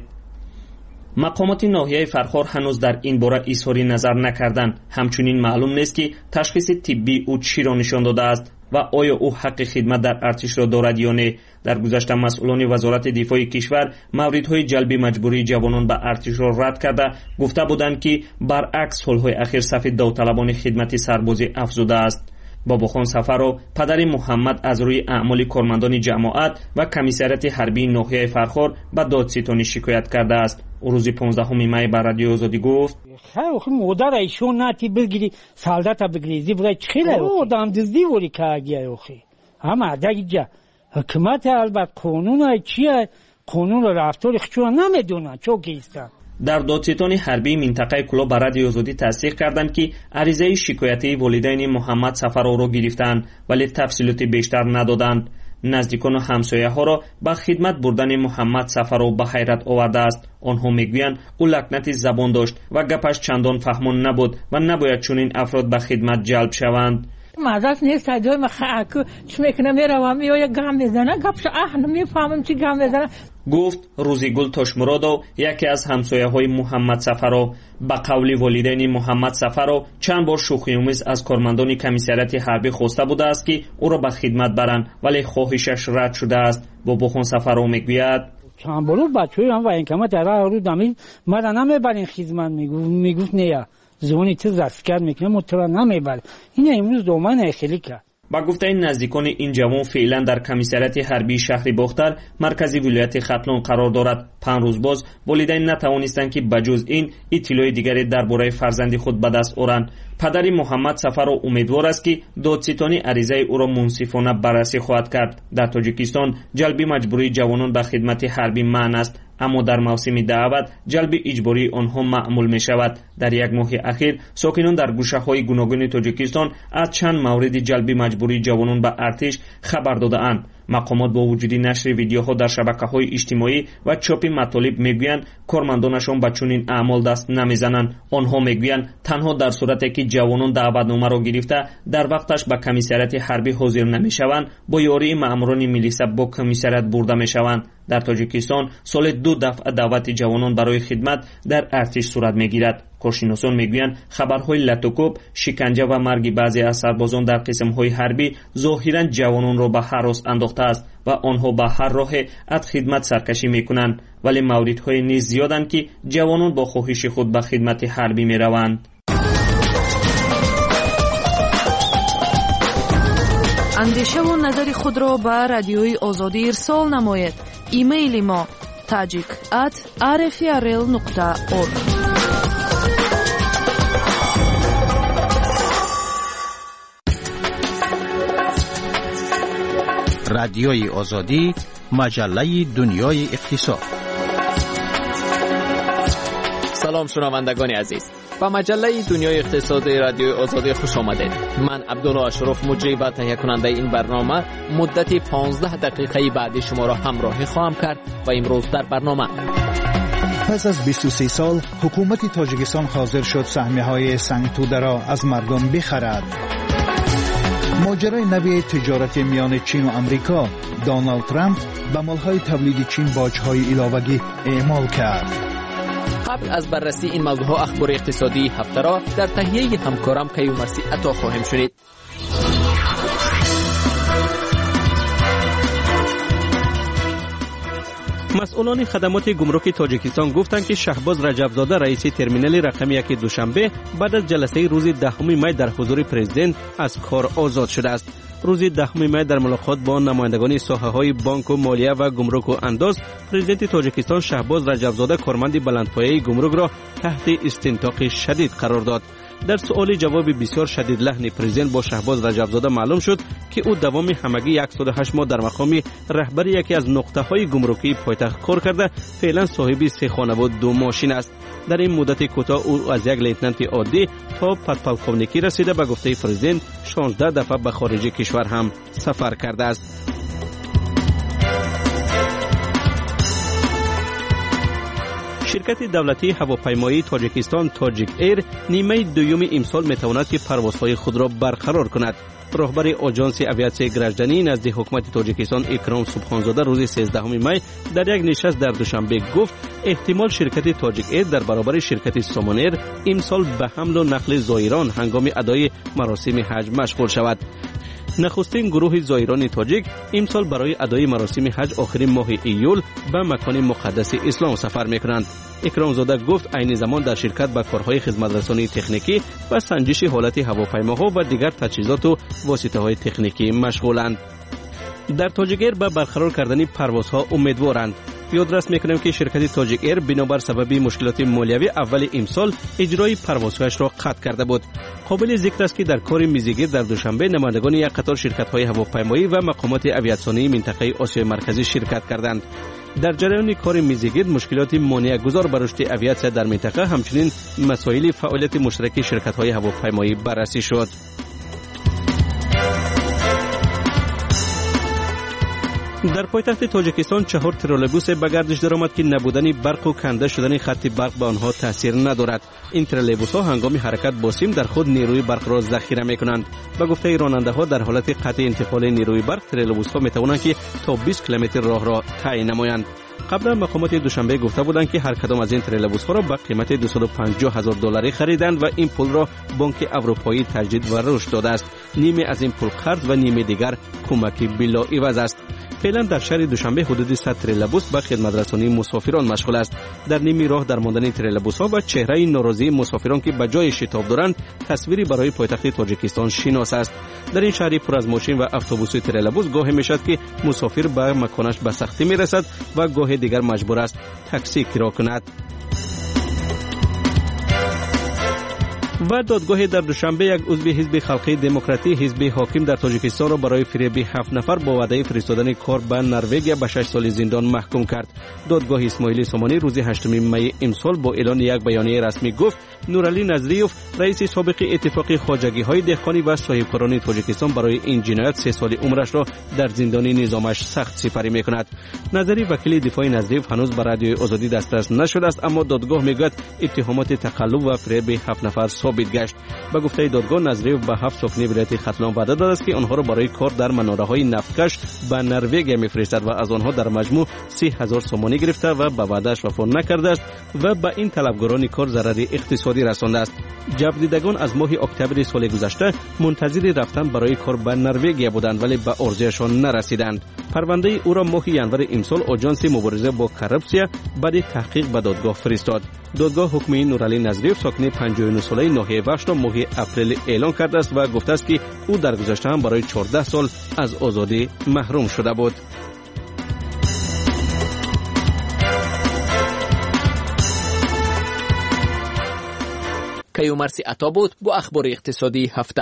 مقامات ناحیه فرخار هنوز در این باره اظهاری نظر نکردند. همچنین معلوم نیست که تشخیص طبی او چی را نشان داده است و آیا او حق خدمت در ارتش را دارد یا نه. در گذشته مسئولان وزارت دفاع کشور موردهای جلب مجبوری جوانان به ارتش را رد کرده گفته بودند که برعکس سالهای اخیر صف داوطلبان خدمت سربازی افزوده است. باباخان سفرو پدر محمد از روی اعمال کارمندان جماعت و کمیسریات حربی ناحیه فرخار به دادستانی شکایت کرده است. روز 15 می بر رادیو آزادی گفت خیلی مادر ایشون نتی بگیری سالدت بگیری برای خیلی آدم دزدی ولی که اخی اما دیگه حکومت البته قانون چیه قانون رفتار خودشون نمیدونن چون کیستن. در دادستان حربی منطقه کلا بر رادیو آزادی تصدیق کردند که عریضه شکایتی والدین محمد سفرو را گرفتند ولی تفصیلات بیشتر ندادند. نزدیکان و همسایه ها را به خدمت بردن محمد سفرو به حیرت آورده است. آنها میگویند او لکنت زبان داشت و گپش چندان فهمان نبود و نباید چنین افراد به خدمت جلب شوند. مازاس نیست جای مخاک چه میکنه میروم یا گام میزنه گپش نمیفهمم چی گام میزنه. گفت روزیگل تاشمرادو یکی از همسایه های محمد سفرو. به قول والدین محمد سفرو چند بار شوخی‌آمیز از کارمندان کمیسریات حربی خواسته بوده است که او را به خدمت برند ولی خواهشش رد شده است. باباخان سفرو میگوید چند بار بچه‌ای هم و این کما در رو دمی مرا نمیبرین خدمت میگفت نه زونی تو زسکر میکنه مطلع نمیبره. این امروز دومن خیلی کرد. با گفته نزدیکان این جوان فعلا در کمیسریات حربی شهر باختر مرکزی ولایت ختلان قرار دارد. 5 روز باز والدین نتوانستند که بجز این اطلاع دیگری درباره فرزند خود به دست آورند. پدر محمد سفرو امیدوار است که دادستانی عریضه او را منصفانه بررسی خواهد کرد. در تاجیکستان جلب مجبوری جوانان به خدمت حربی منع است، اما در موسم دعوت جلب اجباری آنها معمول می شود. در یک ماه اخیر ساکنان در گوشه های گوناگون تاجیکستان از چند مورد جلب مجبوری جوانان به ارتش خبر داده اند. مقامات با وجود نشر ویدیوها در شبکه‌های اجتماعی و چاپ مطالب میگویند کارمندانشان به چنین اعمال دست نمیزنند. آنها میگویند تنها در صورتی که جوانان دعوتنامه را گرفته در وقتش به کمیسریات حربی حاضر نمیشوند با یاری ماموران میلیسا با کمیسریات برده میشوند. در تاجیکستان سال 2 دفعه دعوت جوانان برای خدمت در ارتش صورت میگیرد. کارشناسان میگویند خبرهای لطوکوب، شکنجه و مرگ بعضی از سربازان در قسم‌های حربی ظاهراً جوانان را به هراس انداخته است و آنها به هر راه از خدمت سرکشی میکنند، ولی موردهای نیز زیادند که جوانان با خواهش خود به خدمت حربی میروند. اندیشه و نظر خود را به رادیوی آزادی ارسال نماید. ایمیل ما tajik@rfrl.org. رادیوی آزادی، مجله دنیای اقتصاد. سلام شنوندگان عزیز، با مجله دنیای اقتصادی رادیوی آزادی خوش آمدید. من عبدالله اشرف مجری و تهیه کننده این برنامه مدت 15 دقیقه بعد شما را همراهی خواهم کرد و امروز در برنامه پس از 23 سال حکومت تاجیکستان حاضر شد سهمیه‌های سنگ‌توده را از مردم بخرد. ماجرای نوی تجارت میان چین و امریکا، دونالد ترامپ به مال‌های تولید چین باج‌های علاوه‌ای اعمال کرد. قبل از بررسی این موضوعها اخبار اقتصادی هفته را در تهیه همکارم کیومرثی عطا خواهیم شنید. مسئولان خدمات گمرک تاجیکستان گفتند که شهباز رجبزاده رئیس ترمینال رقم 1 دوشنبه بعد از جلسه روز 10 می در حضور پرزیدنت از کار آزاد شده است. روز 10 می در ملاقات با نمایندگان ساحه‌های بانک و مالیه و گمرک و انداز، پرزیدنت تاجیکستان شهباز رجبزاده کارمند بلندپایه گمرک را تحت استنطاق شدید قرار داد. در سؤال جواب بسیار شدید لحن پرزیدنت با شهباز رجبزاده معلوم شد که او دوام همگی 108 ماه در مقام رهبر یکی از نقطه‌های گمرکی پایتخت کار کرده، فعلا صاحب 3 خانه و 2 ماشین است. در این مدت کوتاه او از یک لیتنانت عادی تا پدپلکونیکی رسیده به گفته پرزیدنت 16 دفعه به خارج کشور هم سفر کرده است. شرکت دولتی هواپیمایی تاجیکستان تاجیک ایر نیمه دوم امسال میتواند که پروازهای خود را برقرار کند. رهبر آژانس آویاسیون گرجدانی نزد حکومت تاجیکستان اکرام سبحانزاده روز 13 می در یک نشست در دوشنبه گفت احتمال شرکت تاجیک ایر در برابر شرکت سامانیر امسال به حمل و نقل زائران هنگام ادای مراسم حج مشغول شود. نخستین گروه زائران تاجیک امسال برای ادای مراسم حج آخرین ماه ایول به مکان مقدس اسلام سفر میکنند. اکرامزاده گفت عین زمان در شرکت به کارهای خدمترسانی تکنیکی و سنجش حالت هواپیماها و دیگر تجهیزات و واسطه‌های تکنیکی مشغولند. در تاجیک ایر به برقرار کردن پروازها امیدوارند. یادداشت میکنم که شرکت تاجیک ایر بنابر سبب مشکلات مالیوی اول امسال اجرای پروازهایش را قطع کرده بود. قابل ذکر است که در کار میزگیر در دوشنبه نمایندگان یک قطار شرکت‌های هواپیمایی و مقامات آویاسیونی منطقه آسیای مرکزی شرکت کردند. در جریان کار میزگیر مشکلات مانع گذار بر رشد آویاسیا در منطقه همچنین مسائل فعالیت مشترک شرکت‌های هواپیمایی بررسی شد. در پایتخت تاجیکستان 4 ترولبوس به گردش درآمد که نبودن برق و کنده شدن خط برق به آنها تاثیر ندارد. این ترولبوس‌ها هنگام حرکت با سیم در خود نیروی برق را ذخیره می‌کنند. به گفته راننده‌ها در حالت قطع انتقال نیروی برق ترولبوس‌ها می‌توانند که تا 20 کیلومتر راه را طی نمایند. قبلا مقامات دوشنبه گفته بودند که هر کدام از این ترولبوس‌ها را به قیمت $250,000 خریدند و این پول را بانک اروپایی تجدید و رشد داده است. نیمه از این پول قرض و نیمه دیگر کمک بلا عوض است. فعلا در شهر دوشنبه حدود 100 ترولبوس به خدمترسانی مسافران مشغول است. در نیمه راه درماندن ترولبوس‌ها و چهره ناراضی مسافران که به جای شتاب دارند تصویری برای پایتخت تاجیکستان شناس است. در این شهر پر از ماشین و اتوبوس ترولبوس گاهی میشد که مسافر به مکانش به سختی میرسد و گاهی دیگر مجبور است تاکسی کرا کند. و دادگاه در دوشنبه یک عضو حزب خلقی دموکراتی حزب حاکم در تاجیکستان را برای فریب 7 نفر با وعده فرستادن کار به نروژ به 6 سال زندان محکوم کرد. دادگاه اسماعیلی سامانی روز 8 می امسال با اعلان یک بیانیه رسمی گفت نورعلی نظریوف رئیس سابق اتفاق خواجگی‌های دهقانی و صاحبکاران تاجیکستان برای این جنایت 3 سال عمرش را در زندان نظامش سخت سپری می‌کند. نظری وکیل دفاع نظریوف هنوز به رادیوی آزادی دسترس نشده است، اما دادگاه میگوید اتهامات تقلب و فریب 7 نفر ثابت گشت. به گفته دادگاه نظریوف به 7 ساکن ولایت ختلان وعده داده است که آنها را برای کار در مناره‌های نفتکش به نروژ می‌فرستد و از آنها در مجموع 30,000 سومانی گرفته و به وعده‌اش وفا نکرده است و به این طلبگاران کار ضرر اقتصادی رسانده است. جوابدیدگان از ماه اکتبر سال گذشته منتظر رفتن برای کار به نروژ بودند ولی به عرضه‌شان نرسیدند. پرونده او را ماه ینور امسال آژانس مبارزه با کراپسیا بعد تحقیق به دادگاه فرستاد. دادگاه حکم نورعلی نظریوف ساکن 59 ساله ناحیه وشت را ماه اپریل اعلان کرده است و گفته است که او در گذشته هم برای 14 سال از آزادی محروم شده بود. کیومرثی عطا بود با اخبار اقتصادی هفته.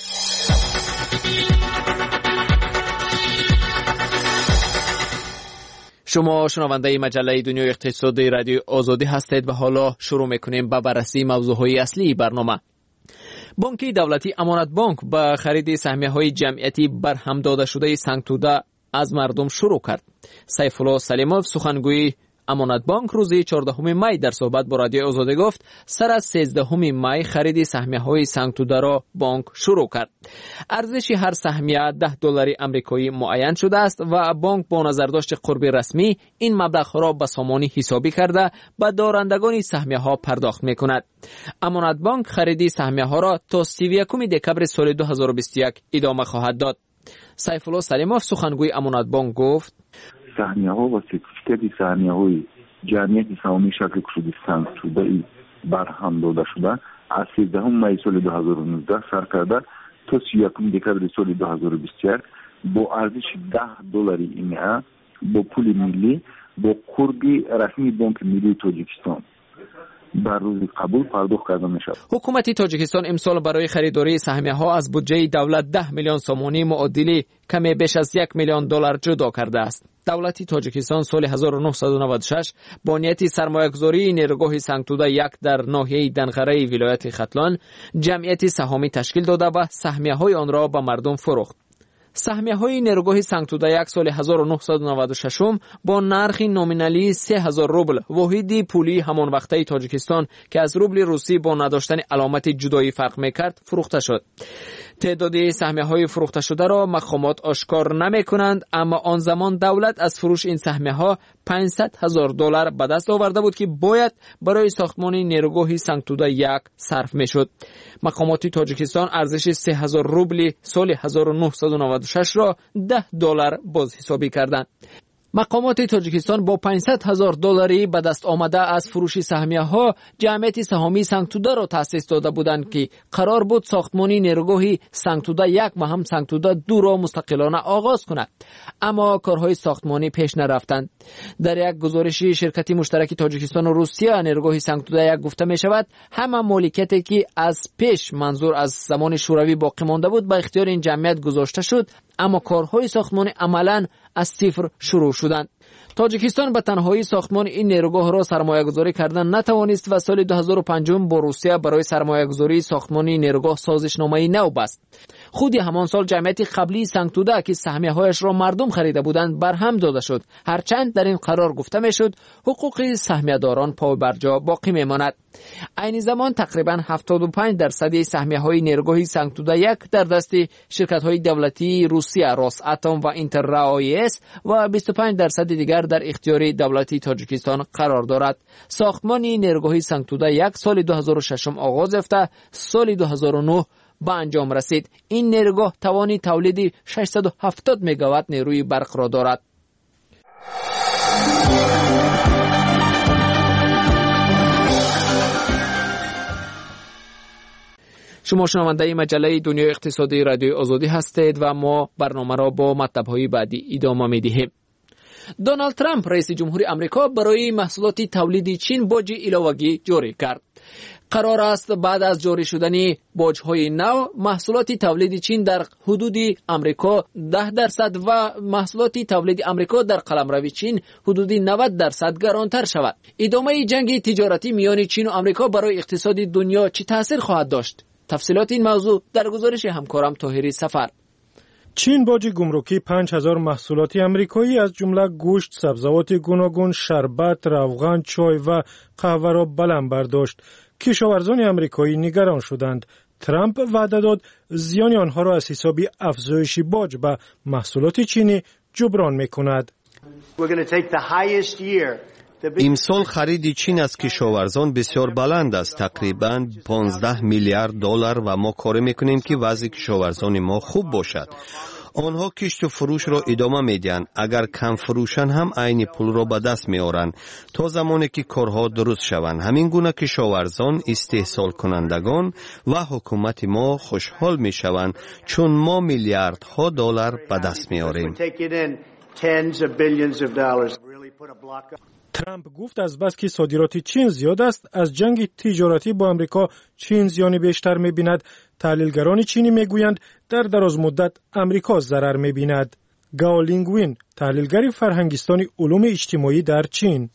شما شنونده مجله دنیای اقتصادی رادیو آزادی هستید و حالا شروع میکنیم با بررسی موضوعهای اصلی برنامه. بانک دولتی امانت بانک به خرید سهمیه‌های جمعیتی برهم داده شده سنگ توده از مردم شروع کرد. سیف الله سلیموف سخنگوی امانت بانک روز 14 می در صحبت با رادیو آزادی گفت سر از 13 می خرید سهمیه‌های سنگ توده را بانک شروع کرد. ارزش هر سهمیه $10 آمریکایی معین شده است و بانک با نظرداشت قرب رسمی این مبلغ را به سامانی حسابی کرده به دارندگان سهمیه‌ها پرداخت می‌کند. امانت بانک خرید سهمیه‌ها را تا 31 دکبر سال 2021 ادامه خواهد داد. سیف الله سلیموف سخنگوی امانت بانک گفت سهمیه ها و سرتیفیکت سهمیه های جمعیت سهامی شکل کشیده سنگ توده ای برهم داده شده از 13 می سال 2019 سر کرده تا 31 دکبر سال 2021 با ارزش $10 ایمه با پول ملی با قرب رسمی بانک ملی تاجیکستان بر روز قبول پرداخت کرده می شود. حکومت تاجیکستان امسال برای خریداری سهمیه ها از بودجه دولت 10 میلیون سومانی معادل کمی بیش از $1 میلیون جدا کرده است. دولت تاجیکستان سال 1996 با نیت سرمایه‌گذاری نیروگاه سنگ توده 1 در ناحیه دنغره ولایت ختلان جمعیت سهامی تشکیل داده و سهمیه‌های آن را به مردم فروخت. سهمیه‌های نیروگاه سنگ توده 1 سال 1996 با نرخ نومینالی 3000 روبل واحد پولی همان وقته تاجیکستان که از روبل روسی با نداشتن علامت جدایی فرق می‌کرد فروخته شد. تعداد سهمیه‌های فروخته شده را مقامات آشکار نمی‌کنند، اما آن زمان دولت از فروش این سهمیه‌ها $500,000 به دست آورده بود که باید برای ساختمان نیروگاه سنگ توده 1 صرف می‌شد. مقامات تاجیکستان ارزش 3000 روبل سال 1996 را $10 بازحسابی کردند. مقامات تاجیکستان با $500,000 به دست آمده از فروش سهمیه ها جمعیت سهامی سنگ توده را تأسیس داده بودند که قرار بود ساختمانی نیروگاه سنگ توده 1 و هم سنگ توده 2 را مستقلانه آغاز کند، اما کارهای ساختمانی پیش نرفتند. در یک گزارش شرکت مشترک تاجیکستان و روسیه نیروگاه سنگ توده 1 گفته می شود همه مالکیتی که از پیش منظور از زمان شوروی باقی مانده بود به اختیار این جمعیت گذاشته شد، اما کارهای ساختمانی عملاً از صفر شروع شدند. تاجیکستان به تنهایی ساختمان این نیروگاه را سرمایه گذاری کردن نتوانست و سال 2005 با روسیه برای سرمایه گذاری ساختمان نیروگاه سازشنامه نو بست. خود همان سال جمعیت قبلی سنگ توده که سهمیه هایش را مردم خریده بودند برهم داده شد، هرچند در این قرار گفته می شد حقوق سهمیه داران پا بر جا باقی می ماند. این زمان تقریبا 75% سهمیه های نیروگاه سنگ توده 1 در دست شرکت های دولتی روسیه راس اتم و اینتر رایس و 25% دیگر در اختیار دولتی تاجیکستان قرار دارد. ساختمان نیروگاه سنگ توده 1 سال 2006 آغاز یافته سال 2009 به انجام رسید. این نیروگاه توان تولید 670 مگاوات نیروی برق را دارد. شما شنونده مجله دنیای اقتصادی رادیو آزادی هستید و ما برنامه را با مطلب‌های بعدی ادامه می‌دهیم. دونالد ترامپ رئیس جمهوری آمریکا برای محصولات تولیدی چین باج علاوه‌ای جاری کرد. قرار است بعد از جاری شدن باج‌های نو محصولات تولید چین در حدود آمریکا 10% و محصولات تولید آمریکا در قلمرو چین حدود 90% گرانتر شود. ادامه جنگ تجارتی میان چین و آمریکا برای اقتصاد دنیا چه تاثیر خواهد داشت؟ تفصیلات این موضوع در گزارش همکارم طاهری سفر. چین باج گمرکی 5000 محصولات آمریکایی از جمله گوشت، سبزیجات گوناگون، شربت، روغن، چای و قهوه را بلند برداشت. کشاورزان آمریکایی نگران شدند. ترامپ وعده داد زیان آنها را از حساب افزایش باج به محصولات چینی جبران می‌کند. امسال خرید چین از کشاورزان بسیار بلند است، تقریباً 15 میلیارد دلار و ما کار میکنیم که وضع کشاورزان ما خوب باشد. آنها کشت و فروش را ادامه میدن، اگر کم فروشن هم عین پول را به دست میارن تا زمانی که کارها درست شوند. همین گونه کشاورزان، استحصال کنندگان و حکومت ما خوشحال میشوند چون ما میلیاردها دلار به دست میاریم. ترامپ گفت از بس که صادرات چین زیاد است، از جنگ تجارتی با آمریکا چین زیان بیشتر می‌بیند. تحلیلگران چینی میگویند در دراز مدت آمریکا ضرر می‌بیند. گاو لینگوین، تحلیلگر فرهنگستان علوم اجتماعی در چین: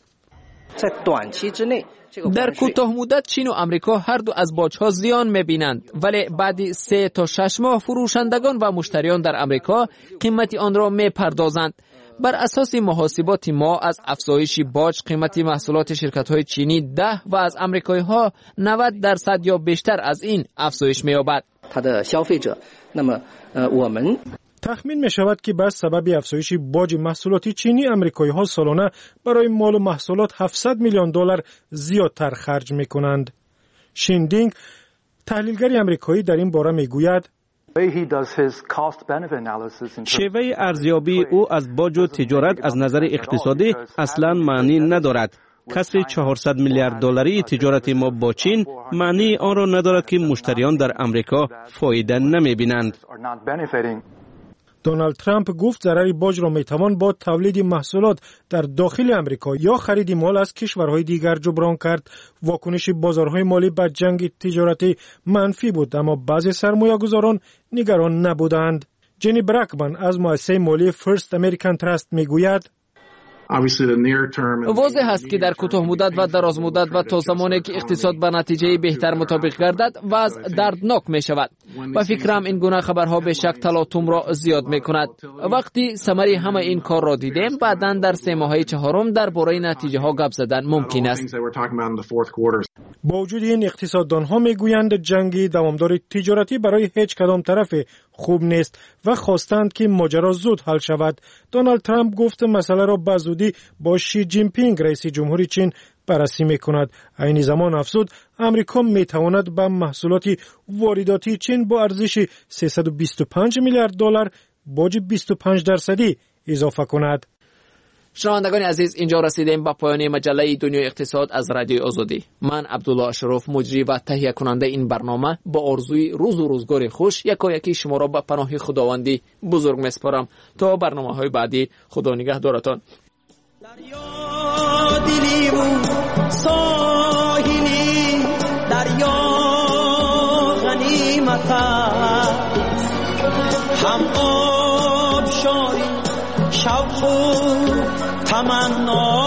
در کوتاه مدت چین و آمریکا هر دو از باج‌ها زیان می‌بینند، ولی بعد 3 تا 6 ماه فروشندگان و مشتریان در آمریکا قیمت آن را می‌پردازند. بر اساس محاسبات ما از افزایش باج قیمت محصولات شرکت‌های چینی 10 و از آمریکایی‌ها 90% یا بیشتر از این افزایش می‌یابد. تخمین می‌شود که به سبب افزایش باج محصولات چینی آمریکایی‌ها سالانه برای مال و محصولات 700 میلیون دلار زیادتر خرج می‌کنند. شیندینگ، تحلیلگر آمریکایی، در این باره می‌گوید شیوه ارزیابی او از باج و تجارت از نظر اقتصادی اصلا معنی ندارد. کسر 400 میلیارد دلاری تجارت ما با چین معنی آن را ندارد که مشتریان در آمریکا فایده نمی‌بینند. دونالد ترامپ گفت ضرر باج را میتوان با تولید محصولات در داخل آمریکا یا خرید مال از کشورهای دیگر جبران کرد. واکنش بازارهای مالی به جنگ تجارتی منفی بود، اما بعضی سرمایه‌گذاران نگران نبودند. جنی برکمن از مؤسسه مالی فرست امریکن تراست میگوید: واضح است که در کوتاه مدت و دراز مدت و تا زمانی که اقتصاد به نتیجه بهتر مطابق گردد وضع دردناک می شود. و فکرم این گونه خبرها به شک تلاطم را زیاد می کند. وقتی ثمره همه این کار را دیدیم، بعداً در 3 ماهه چهارم درباره نتیجه ها گپ زدن ممکن است. با وجود این اقتصاددان ها می گویند جنگ دوامدار تجارتی برای هیچ کدام طرف خوب نیست و خواستند که ماجرا زود حل شود. دونالد ترامپ گفت مسئله را به زودی با شی جین پینگ رئیس جمهوری چین بررسی میکند. عین زمان افزود امریکا میتواند به محصولات وارداتی چین با ارزش 325 میلیارد دلار باج 25% اضافه کند. شنوندگان عزیز، اینجا رسیدیم به پایان مجله دنیای اقتصاد از رادیوی آزادی. من عبدالله اشرف، مجری و تهیه کننده این برنامه، با آرزوی روز و روزگار خوش یکایکی شما را به پناه خداوندی بزرگ میسپارم. تا برنامه‌های بعدی، خدا نگهدارتان. دریا دلی و ساحلی، دریا غنیمت هم آب شاری شوق و تمنا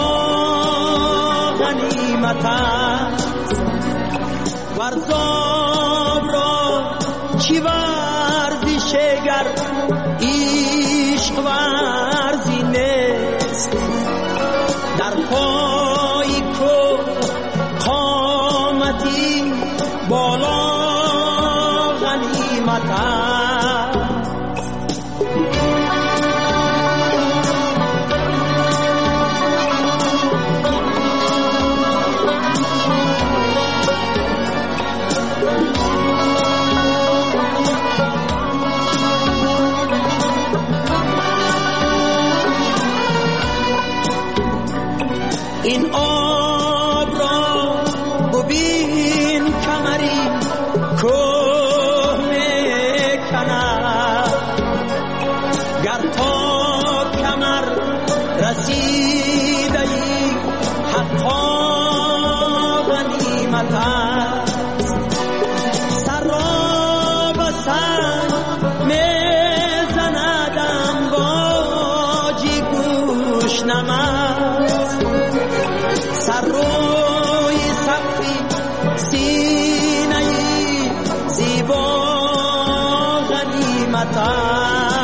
غنیمت ورزاب را چی ورزشگر عشق ورزی نیست در پای کو قامتی بالا غنیمت این آب را ببین کمری کوه میکند گر تا کمر رسیده ای حقا غنیمت است سر را به سنگ میزند امواجی گوش نمست سر روی سقفی سینه ای زیبا غنیمت است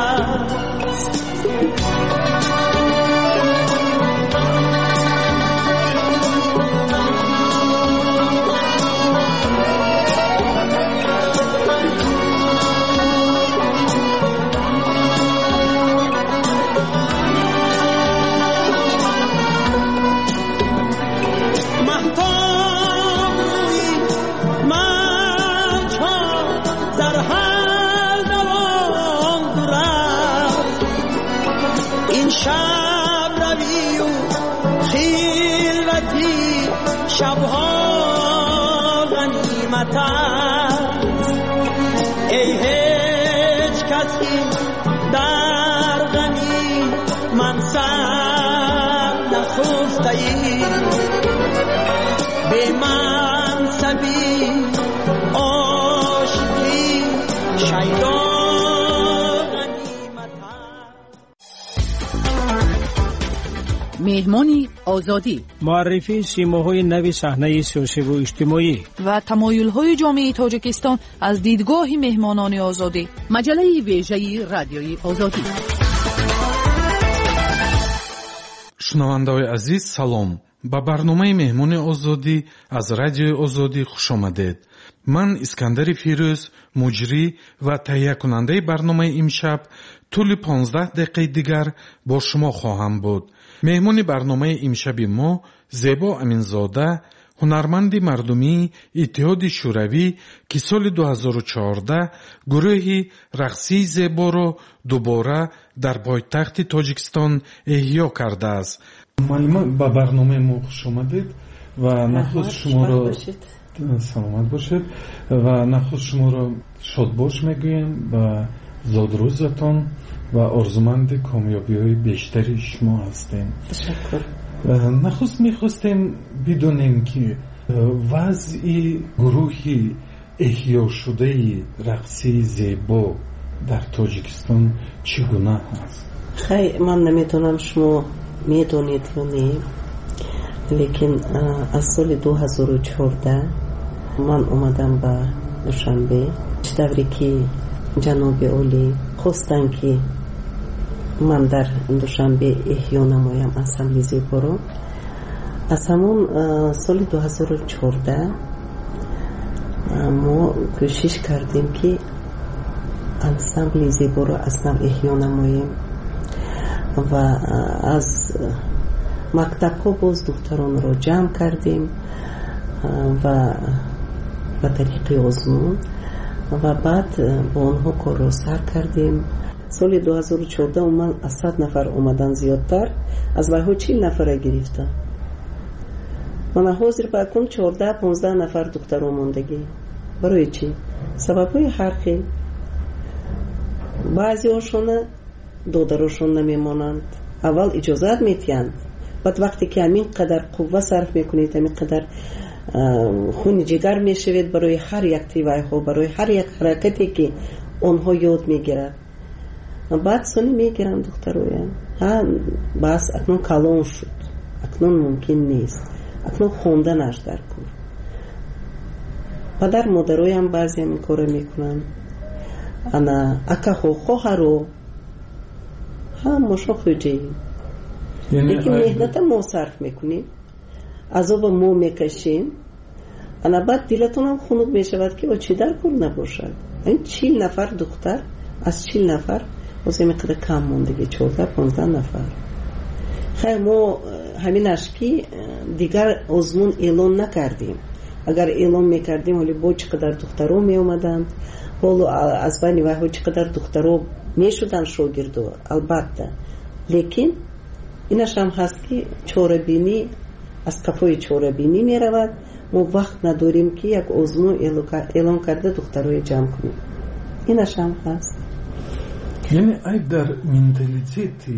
شبها غنیمت است ای هیچ کسی در غمی منصب نخفته ای به منصبی عاشقی شیدا مهمانی آزادی معرفی سیماهای نوی صحنه سیاسی و اجتماعی و تمایل‌های جامعه تاجیکستان از دیدگاه مهمانان آزادی مجله ویژه رادیوی آزادی шунавандаҳои азиз салом ба барномаи меҳмони озодӣ аз радиои озодӣ хуш омадед. ман искандари фирӯз муҷрӣ ва таҳиякунандаи барномаи имшаб тӯли 15 дақиқаи дигар бо шумо хоҳам буд. меҳмони барномаи имшаби мо зебо аминзода, ҳунарманди мардумии иттиҳоди шӯравӣ ки соли 2014 гурӯҳи рақсии зеборо дубора дар пойтахти тоҷикистон эҳё кардааст. маълума ба барномаи мо хуш омадед ва нахуст шуморо саломат бошед ва нахуст шуморо шодбош мегӯем ба зодрӯзатон ва орзуманди комёбиҳои бештари шумо ҳастем. нахуст мехостем бидонем ки вазъи гурӯҳи эҳёшудаи рақсии зебо дар тоҷикистон чӣ гуна ҳаст? хай ман наметавонам шумо медонед ё не, лекин аз соли 2014 ман омадам ба душанбе давре ки ҷаноби олӣ хостанд ки ман дар душанбе эҳё намоям асамблеи зеборо. аз ҳамон соли 2014 мо кӯшиш кардем ки асамблеи зеборо аз нав эҳё намоем ва аз мактабҳо боз духтаронро ҷамъ кардем ва ба тариқи озмун ва баъд бо онҳо корро сар кардем. соли 2014 умуман аз 100 нафар омадан зиёдтар, аз вайҳо 40 нафара гирифта. мана ҳозир ба акун 14-15 нафар духтаро мондагӣ. барои чӣ? сабабҳои ҳар хел. баъзеҳошона додарошон намемонанд, аввал иҷозат метиҳанд, баъд вақте ки ҳамин қадар қувва сарф мекунед, ҳамин қадар хуни ҷигар мешавед барои ҳар як тивайҳо, барои ҳар як ҳаракате ки онҳо ёд мегирад, баъд сони мегиранд духтароям. бас акнун калон шуд, акнун мумкин нест, акнун хонданаш дар кор. падар модароям баъзеам ин кора мекунанд. ана акаҳо хоҳаро мошо хуҷаем, лекин меҳната мо сарф мекунем, азоба мо мекашем, ана баъд дилатонам хунук мешавад ки чӣ дар кор набошад. ин 40 нафар духтар аз 40 нафар оземи қадар кам мондагӣ, 14-15 нафар. хай мо ҳаминаш ки дигар озмун эълон накардем. агар эълон мекардем ҳоли бо чӣ қадар духтаро меомаданд, ҳоло аз байни вайҳо чӣ қадар духтаро мешуданд шогирдо, албатта. лекин инаш ҳам ҳаст ки чорабинӣ аз кафои чорабинӣ меравад. мо вақт надорем ки як озмун эълон карда духтарои ҷамъ кунем. инаш ҳам ҳаст. яъне ай дар менталитети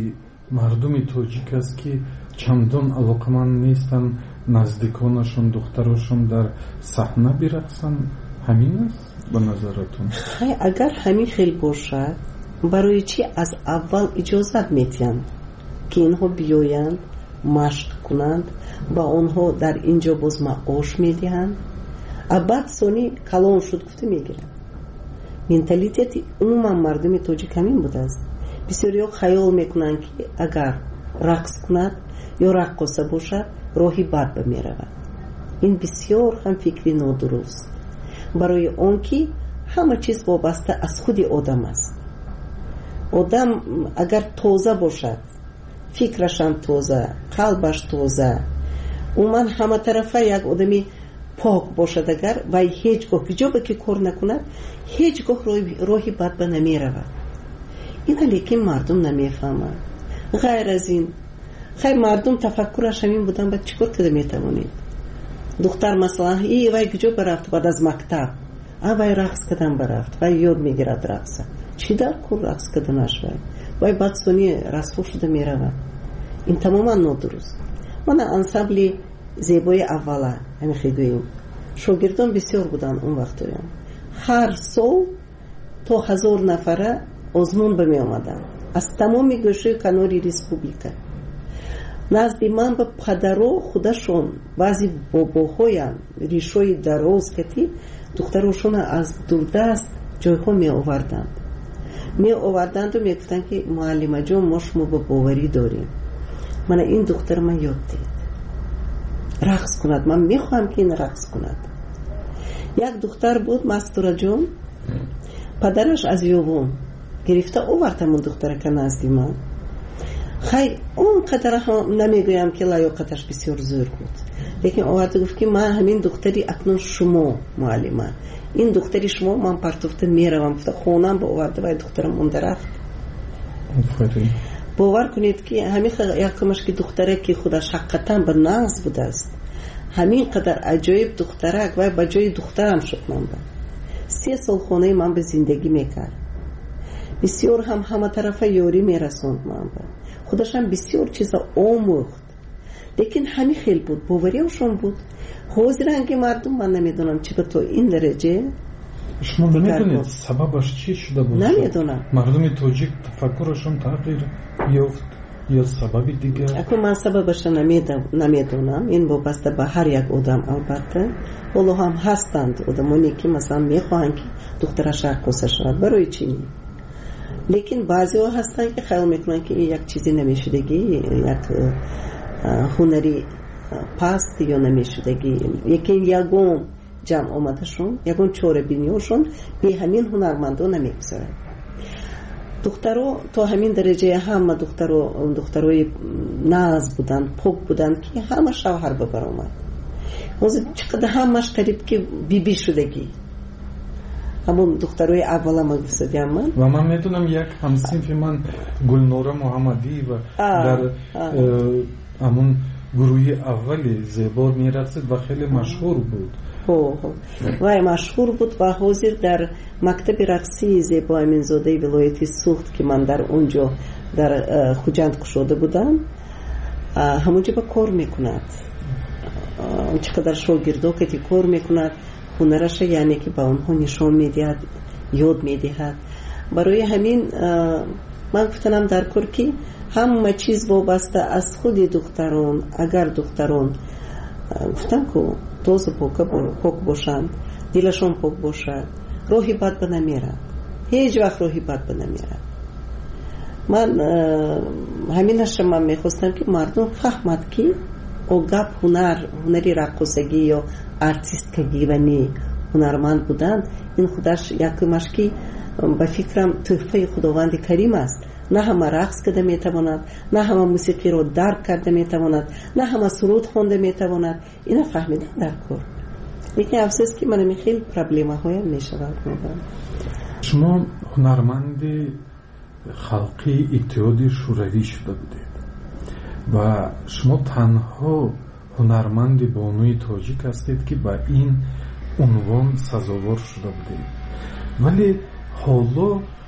мардуми тоҷик аст ки чандон алоқаманд нестанд наздиконашон духтарошон дар саҳна бирақсанд. ҳамин аст ба назаратон? агар ҳамин хел бошад, барои чӣ аз аввал иҷозат медиҳанд ки инҳо биёянд машқ кунанд, ба онҳо дар инҷо боз маош медиҳанд, абад сони калон шуд гуфта мегиранд. менталитети умуман мардуми тоҷик ҳамин будааст. бисёриҳо хаёл мекунанд ки агар рақс кунад ё раққоса бошад, роҳи бад ба меравад. ин бисёр ҳам фикри нодуруст, барои он ки ҳама чиз вобаста аз худи одам аст. одам агар тоза бошад, фикрашам тоза, қалбаш тоза, умуман ҳаматарафа як одами пок бошад, агар вай ҳеҷ гоҳ ҳиҷобе ки кор накунад, ҳеҷ гоҳ роҳи бад ба намеравад. ина лекин мардум намефаҳмад. ғайр аз ин, хай мардум тафаккураш ҳамин будан, баъд чӣ кор карда метавонед? духтар масалан вай куҷо baрафт баъд аз мактаб? вай рақс кардан baрафт, вай ёд мегирад рақса. чӣ дар кор рақс карданаш? вай баъд сони расво шуда меравад. ин тамоман нодуруст. мана ансамбли зебои аввала ҳамихе гӯем, шогирдон бисёр буданд он вақтоям. ҳар сол то 1000 нафара озмун ба меомаданд аз тамоми гӯшаи канори республика. назди ман ба падаро худашон баъзи бобоҳоям ришои дароз кати духтарошона аз дурдаст ҷойҳо меоварданду мегуфтанд ки муаллимаҷон мо шумо ба боварӣ дорем. мана ин духтар ман ёд дид рақс кунад, ман мехоҳам ки ин рақс кунад. як духтар буд, Мастураҷон, падараш аз ёвон гирифта овардамон духтарака назди ман. хай он қадар намегӯям ки лаёқаташ бисёр зӯр буд, лекин оварда гуфт ки ман ҳамин духтари акнун шумо муаллима, ин духтари шумо, ман партофта меравам. гуфта хонам ба оварда, вай духтарам монда рафт. бовар кунед ки ҳамин якумаш ки духтаре ки худаш ҳақиқатан ба нағз будааст, ҳамин қадар аҷоиб духтарак вай ба ҷои духтарам шуд. ман ба 3 сол хонаи ман ба зиндагӣ мекард. бисёр ҳам ҳаматарафа ёрӣ мерасонд. ман ба худашам бисёр чиза омӯхт, лекин ҳамин хел буд, бовариашон буд. ҳозиранги мардум ман намедонам чӣ то ин дараҷа. шумо намедонед сабабаш чӣ шуда бошад? намедонам. мардуми тоҷик тафаккурашон тағйир ёфт ё сабаби дигар? ман сабабаша намедонам. ин вобаста ба ҳар як одам. албатта ҳоло ҳам ҳастанд одамоне ки масалан мехоҳанд ки духтараш раққоса шавад, барои чӣ не? лекин баъзеҳо ҳастанд ки хаёл мекунанд ки як чизи намешудагӣ, як ҳунари паст ё намешудагӣ, лекин ягон ҷамъ омадашон, ягон чорабиниёшон бе ҳамин ҳунармандо намегузарад. духтаро то ҳамин дараҷаи ҳама духтарои нағз буданд, пок буданд ки ҳама шавҳар ба баромад. ҳозир чиқадар ҳамаш қариб ки биби шудагӣ. ҳамон духтарои аввала ма гуфтадиам ман. ва ман медонам як ҳамсинфи ман Гулнора Муҳаммадиева дар ҳамон гурӯҳи аввали зебо мерақсид ва хеле машҳур буд. вай машҳур буд ва ҳозир дар мактаби рақсии Зебо Аминзодаи вилояти Суғд ки ман дар онҷо дар Хуҷанд кушода будам, ҳамонҷо ба кор мекунад. чӣ қадар шогирдо кати кор мекунад, ҳунараша яъне ки ба онҳо нишон медиҳад, ёд медиҳад. барои ҳамин ман гуфтанам дар кор ки ҳама чиз вобаста аз худи духтарон. агар духтарон гуфтам ку тоза пок бошанд, дилашон пок бошад, роҳи бад ба намерад, ҳеҷ вақт роҳи бад ба намерад. ман ҳаминаша ман мехостам ки мардум фаҳмад ки гап ҳунари раққосагӣ ё артисткагӣ ва не ҳунарманд буданд, ин худаш якумаш ки ба фикрам тӯҳфаи худованди карим аст. на ҳама рақс карда метавонад, на ҳама мусиқиро дарк карда метавонад, на ҳама суруд хонда метавонад. ина фаҳмидан дар кор. лекин афсӯс ки манами хеле проблемаҳоям мешавад. шумо ҳунарманди халқи иттиҳоди шӯравӣ шуда будед ва шумо танҳо ҳунарманди бонуи тоҷик ҳастед ки ба ин унвон сазовор шуда будед. вале ҳоло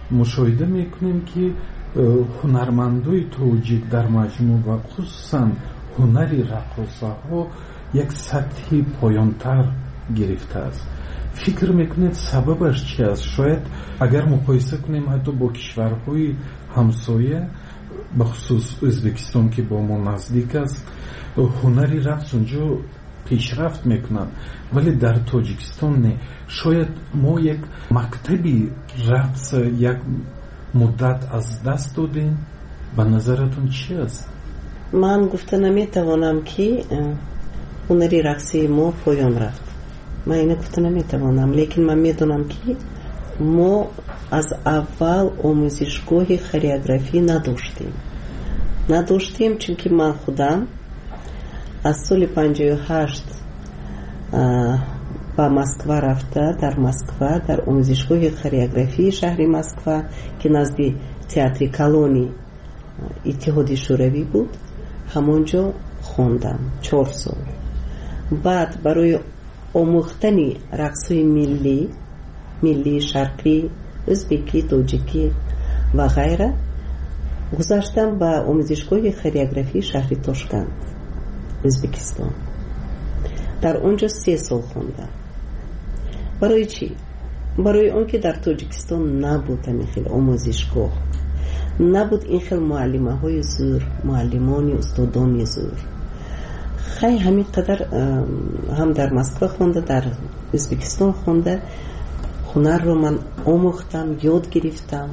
مشاهده میکنیم که هنرمندای توجیک در مجموع و خصوصا هنری رقاصه ها یک سطحی پایانتر گرفته است. فکر میکنید سببش چی است؟ شاید اگر مقایسه کنیم حتی با کشورهای همسایه به خصوص ازبکستان که با ما نزدیک است، هنری رقص اونجا پیشرفت میکنن ولی در تاجیکستان نه. شاید ما یک مکتبی رقص یک مدت از دست دادیم. به نظرتون چی است؟ من گفته نمیتوانم که هنری رقصی ما پایان رفت. من اینو گفته نمیتوانم، لیکن من میدونم که ما از اول آموزشگاه خореوگرافی نداشتیم چون که من خودم از سال 58 با مسکو رفته، در مسکو در آموزشگاه خореوگرافی شهر مسکو که نزدیک تئاتر کلونی اتحادیه شوروی بود، همونجا خوندم 4 سال. بعد برای آموختن رقص‌های ملی شرقی، ازبکی، تاجیکی و غیره گذاشتم به آموزشگاه خореوگرافی شهر تاشکند ازبکستان. در اونجا 3 سال خوندم. برای چی؟ برای اون که در تاجیکستان نبود این خیلی آموزشگاه، نبود این خیلی معلمه های زور، معلمانی استادانی زور. خیلی همین قدر هم در مسکو خونده، در ازبکستان خونده، هنر رو من آموختم، یاد گرفتم.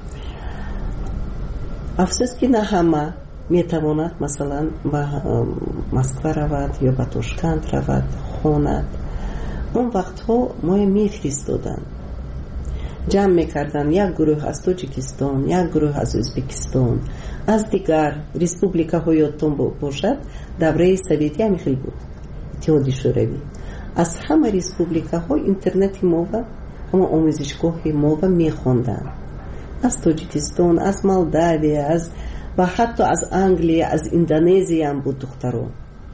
افسوس که نه همه میتواند مثلا به مسکو رود یا به تاشکند رود خواند. اون وقتها ما میفرستادن، جمع میکردن، یک گروه از تاجیکستان، یک گروه از ازبکستان، از دیگر ریسپوبلیکا های یادتون باشد دوره سوویتی هم خیلی بود، اتحادیه شوروی. از همه ریسپوبلیکا ها اینترنت ما و همه آموزشگاه ما و میخوندن، از تاجیکستان، از مالداوی، و حتی از انگلیه، از اندونزی هم بود دختران.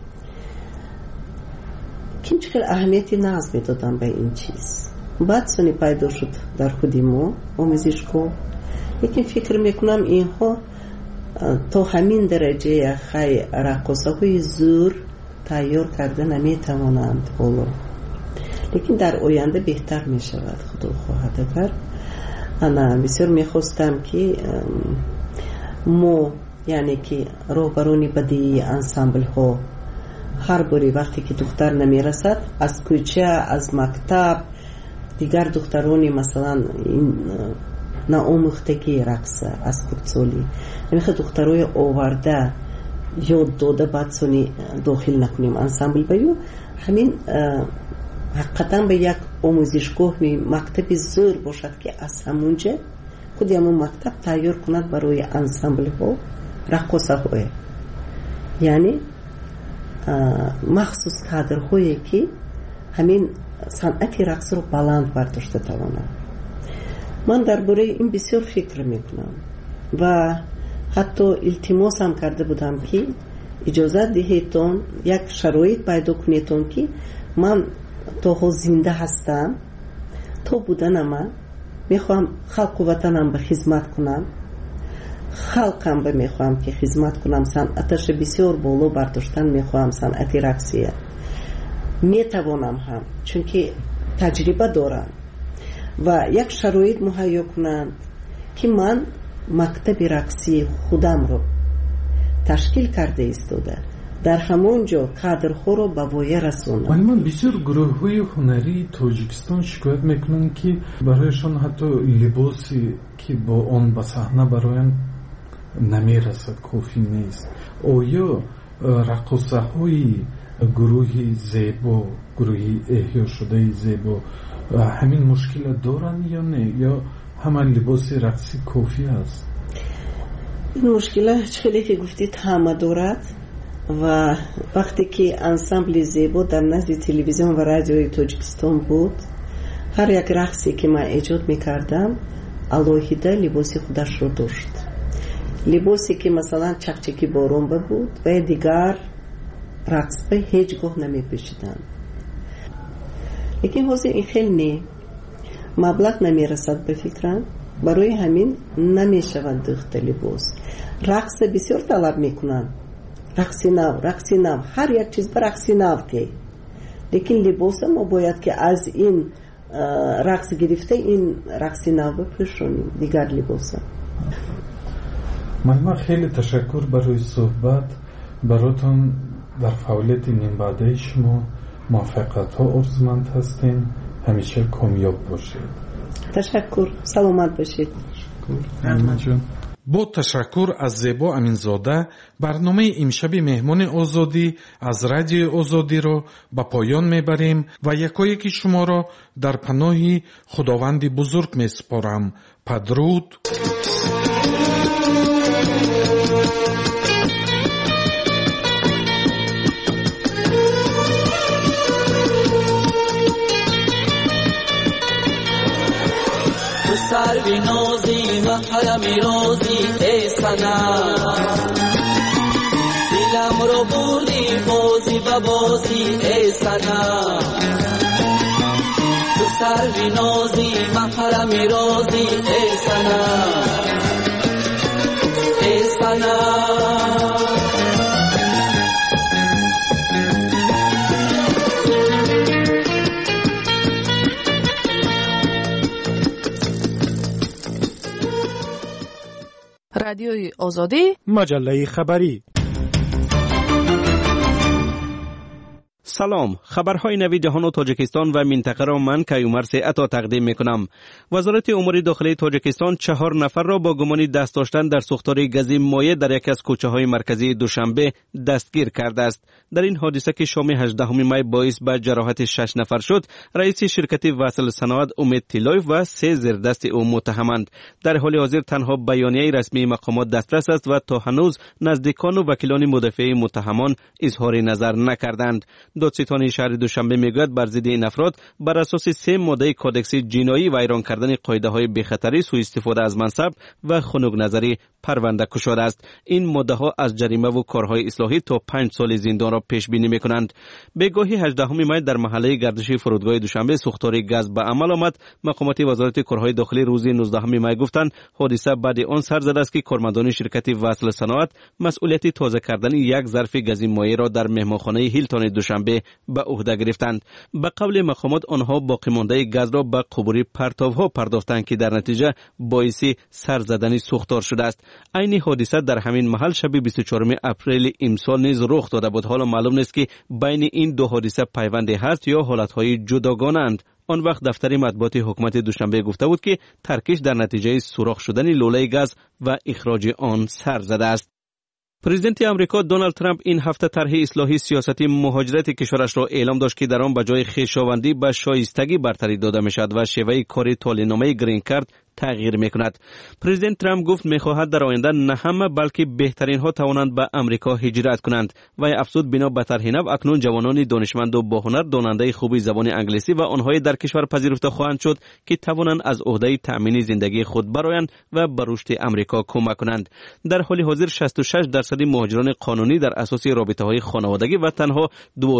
که خیلی اهمیتی ناز میدادن به این چیز. بعد سنی پیدا شد در خودی ما آموزشگاه. لیکن فکر میکنم اینها تا همین درجه خیلی رقاصه های زور تیار کرده نمیتوانند حالا. لیکن در آینده بهتر میشود خدا خواهد اگر. انا بسیار میخواستم که ما یعنی که راهبرانی بدی انسامبل ها هر باری وقتی که دختر نمیرسد از کوچه، از مکتب، دیگر دخترانی مثلا ناآموختگی رقص از خودسالی نمیخواد دخترای آورده یاد داده بعد سونی داخل نکنیم انسامبل بیو. همین حقیقتا به یک آموزشگاه مکتب زور باشد که از همونجا خود همون مکتب تیار کند برای انسامبل ها رقاصه های، یعنی مخصوص کادر هایی که همین صنعت رقص رو بلند برداشته توانند. من درباره این بسیار فکر میکنم و حتی التماس هم کرده بودم که اجازه دهیتون یک شرایط پیدا کنیتون که من تا حال زنده هستم، تا بودنم میخوام خلق و وطنم به خدمت کنم، خلقم به میخوام که خدمت کنم، صنعتش بسیار بالا برداشتن میخوام، صنعت رقصیه میتوانم هم چون که تجربه دارم و یک شرایط مهیا کنند که من مکتب رقصی خودم رو تشکیل کرده ایستاده در همونجا کادرها رو به وایه رسونم. ولی من بسیار گروه های هنری تاجیکستان شکایت میکنن که برایشان حتی لباسی که با آن به صحنه برایم نمیرسد، کافی نیست. آیا رقاصه های گروه زیبا، گروه احیا شده زیبا همین مشکل دارن یا نه، یا همه لباس رقصی کافی است؟ این مشکل خیلی که گفتید همه دارد و وقتی که انسامبل زیبا در نزد تلویزیون و رادیوی تاجیکستان بود، هر یک رقصی که من ایجاد میکردم الهیده لباسی خودش رو داشت. لباسی که مثلا چکچکی بارون بود و دیگر رقص به هیچگاه نمی پوشیدن. لیکن حاضر این خیلی نه مبلغ نمی رسد به فکرم برای همین نمیشوند دخت لباس. رقص بسیار طلب میکنند، رقص نو هر یک چیز بر رقص نو که، لیکن لباس ما باید که از این رقص گرفته این رقص نو بپوشونیم دیگر لباس. من خیلی تشکر برای صحبت براتون. در فعالیت نیم بعده شما موفقیت ها ارزمند هستیم. همیشه کامیاب باشید. تشکر. سلامت باشید. با تشکر از زیبا امینزاده، برنامه امشب مهمان آزادی از رادیو آزادی را به پایان میبریم و یکایک شما را در پناه خداوند بزرگ میسپارم. پدرود. سروی نازی محرم رازی ای سنم، دلم رو بردی بازی و بازی ای سنم. تو سروی نازی محرم رازی ای سنم، ای سنم. رادیوی آزادی، مجله خبری. سلام، خبرهای نوی جهان و تاجیکستان و منطقه را من کیومرث عطا تقدیم میکنم. وزارت امور داخلی تاجیکستان 4 نفر را با گمان دست داشتن در سوختار گازی مایع در یکی از کوچه های مرکزی دوشنبه دستگیر کرده است. در این حادثه که شام 18 می باعث به جراحت 6 نفر شد، رئیس شرکت وصل صنعت امید تیلایف و 3 زیردست او متهمند. در حال حاضر تنها بیانیه رسمی مقامات دسترس است و تا هنوز نزدیکان و وکیلان مدافع متهمان اظهار نظر نکردند. دادستان شهر دوشنبه میگوید بر ضد این افراد بر اساس 3 ماده کودکس جنایی و ایران کردن قاعده‌های بی‌خطری، سوء استفاده از منصب و خنک نظری پرونده گشوده است. این ماده ها از جریمه و کارهای اصلاحی تا 5 سال زندان را پیش بینی میکنند. بگاهی 18 می در محله گردشی فرودگاه دوشنبه سوختار گاز به عمل آمد. مقامات وزارت کارهای داخلی روز 19 می گفتند حادثه بعد آن سر زده است که کارمندان شرکت وصل صنعت مسئولیت تازه کردن یک ظرف گاز مایع را در مهمانخانه هیلتون دوشنبه به عهده گرفتند. به قول مقامات آنها باقی مانده گاز را به قبوری پرتاب‌ها پرداختند که در نتیجه باعث سر زدن سوختار شده است. این حادثه در همین محل شب 24 اپریل امسال نیز رخ داده بود. حالا معلوم نیست که بین این دو حادثه پیوندی هست یا حالت‌های جداگانه‌اند. آن وقت دفتر مطبوعات حکومت دوشنبه گفته بود که ترکش در نتیجه سوراخ شدن لوله گاز و اخراج آن سر زده است. پرزیدنت امریکا دونالد ترامپ این هفته طرح اصلاحی سیاست مهاجرت کشورش را اعلام داشت که در آن به جای خویشاوندی به شایستگی برتری داده می‌شود و شیوه کاری طالع‌نامه گرین کارت تغییر میکند. پرزیدنت ترامپ گفت میخواهد در آینده نه همه بلکه بهترین ها توانند به امریکا هجرت کنند و افزود بنا به طرح نو اکنون جوانان دانشمند و با هنر داننده خوبی زبان انگلیسی و آنهای در کشور پذیرفته خواهند شد که توانند از عهده تأمین زندگی خود برآیند و به رشد امریکا کمک کنند. در حال حاضر 66% مهاجران قانونی در اساس رابطه‌های خانوادگی و تنها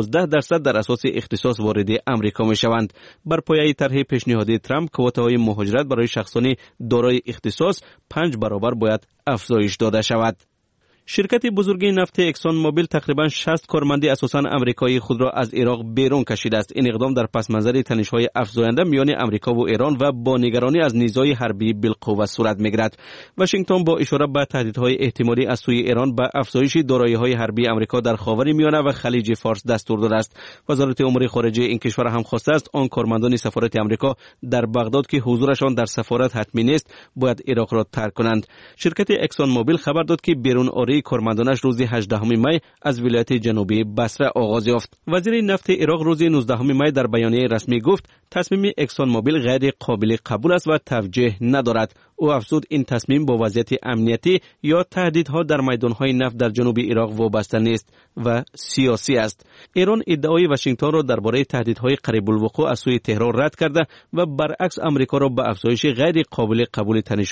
12% در اساس اختصاص وارد امریکا میشوند. بر پایه طرح پیشنهادی ترامپ کوتاهای مهاجرت برای شخصان دارای اختصاص 5 برابر باید افزایش داده شود. شرکت بزرگ نفت اکسون موبیل تقریباً 60 کارمند اساساً آمریکایی خود را از عراق بیرون کشیده است. این اقدام در پس منظر تنش‌های افزاینده میان آمریکا و ایران و با نگرانی از نیزهای حربی بالقوه صورت می‌گیرد. واشنگتن با اشاره به تهدیدهای احتمالی از سوی ایران به افزایش دارایی‌های حربی آمریکا در خاورمیانه و خلیج فارس دستور داده است. وزارت امور خارجه این کشور هم خواسته است آن کارمندان سفارت آمریکا در بغداد که حضورشان در سفارت حتمی نیست باید عراق را ترک کنند. شرکت اکسون موبیل خبر داد که بیرون آری کارمندانش روز 18 می از ولایت جنوبی بصره آغاز یافت. وزیر نفت عراق روز 19 می در بیانیه رسمی گفت تصمیم اکسون موبیل غیر قابل قبول است و توجیه ندارد. او افزود این تصمیم با وضعیت امنیتی یا تهدیدها در میدانهای نفت در جنوب عراق وابسته نیست و سیاسی است. ایران ادعای واشنگتن را درباره تهدیدهای قریب الوقوع از سوی تهران رد کرده و برعکس آمریکا را به افزایش غیر قابل قبول تنش‌ها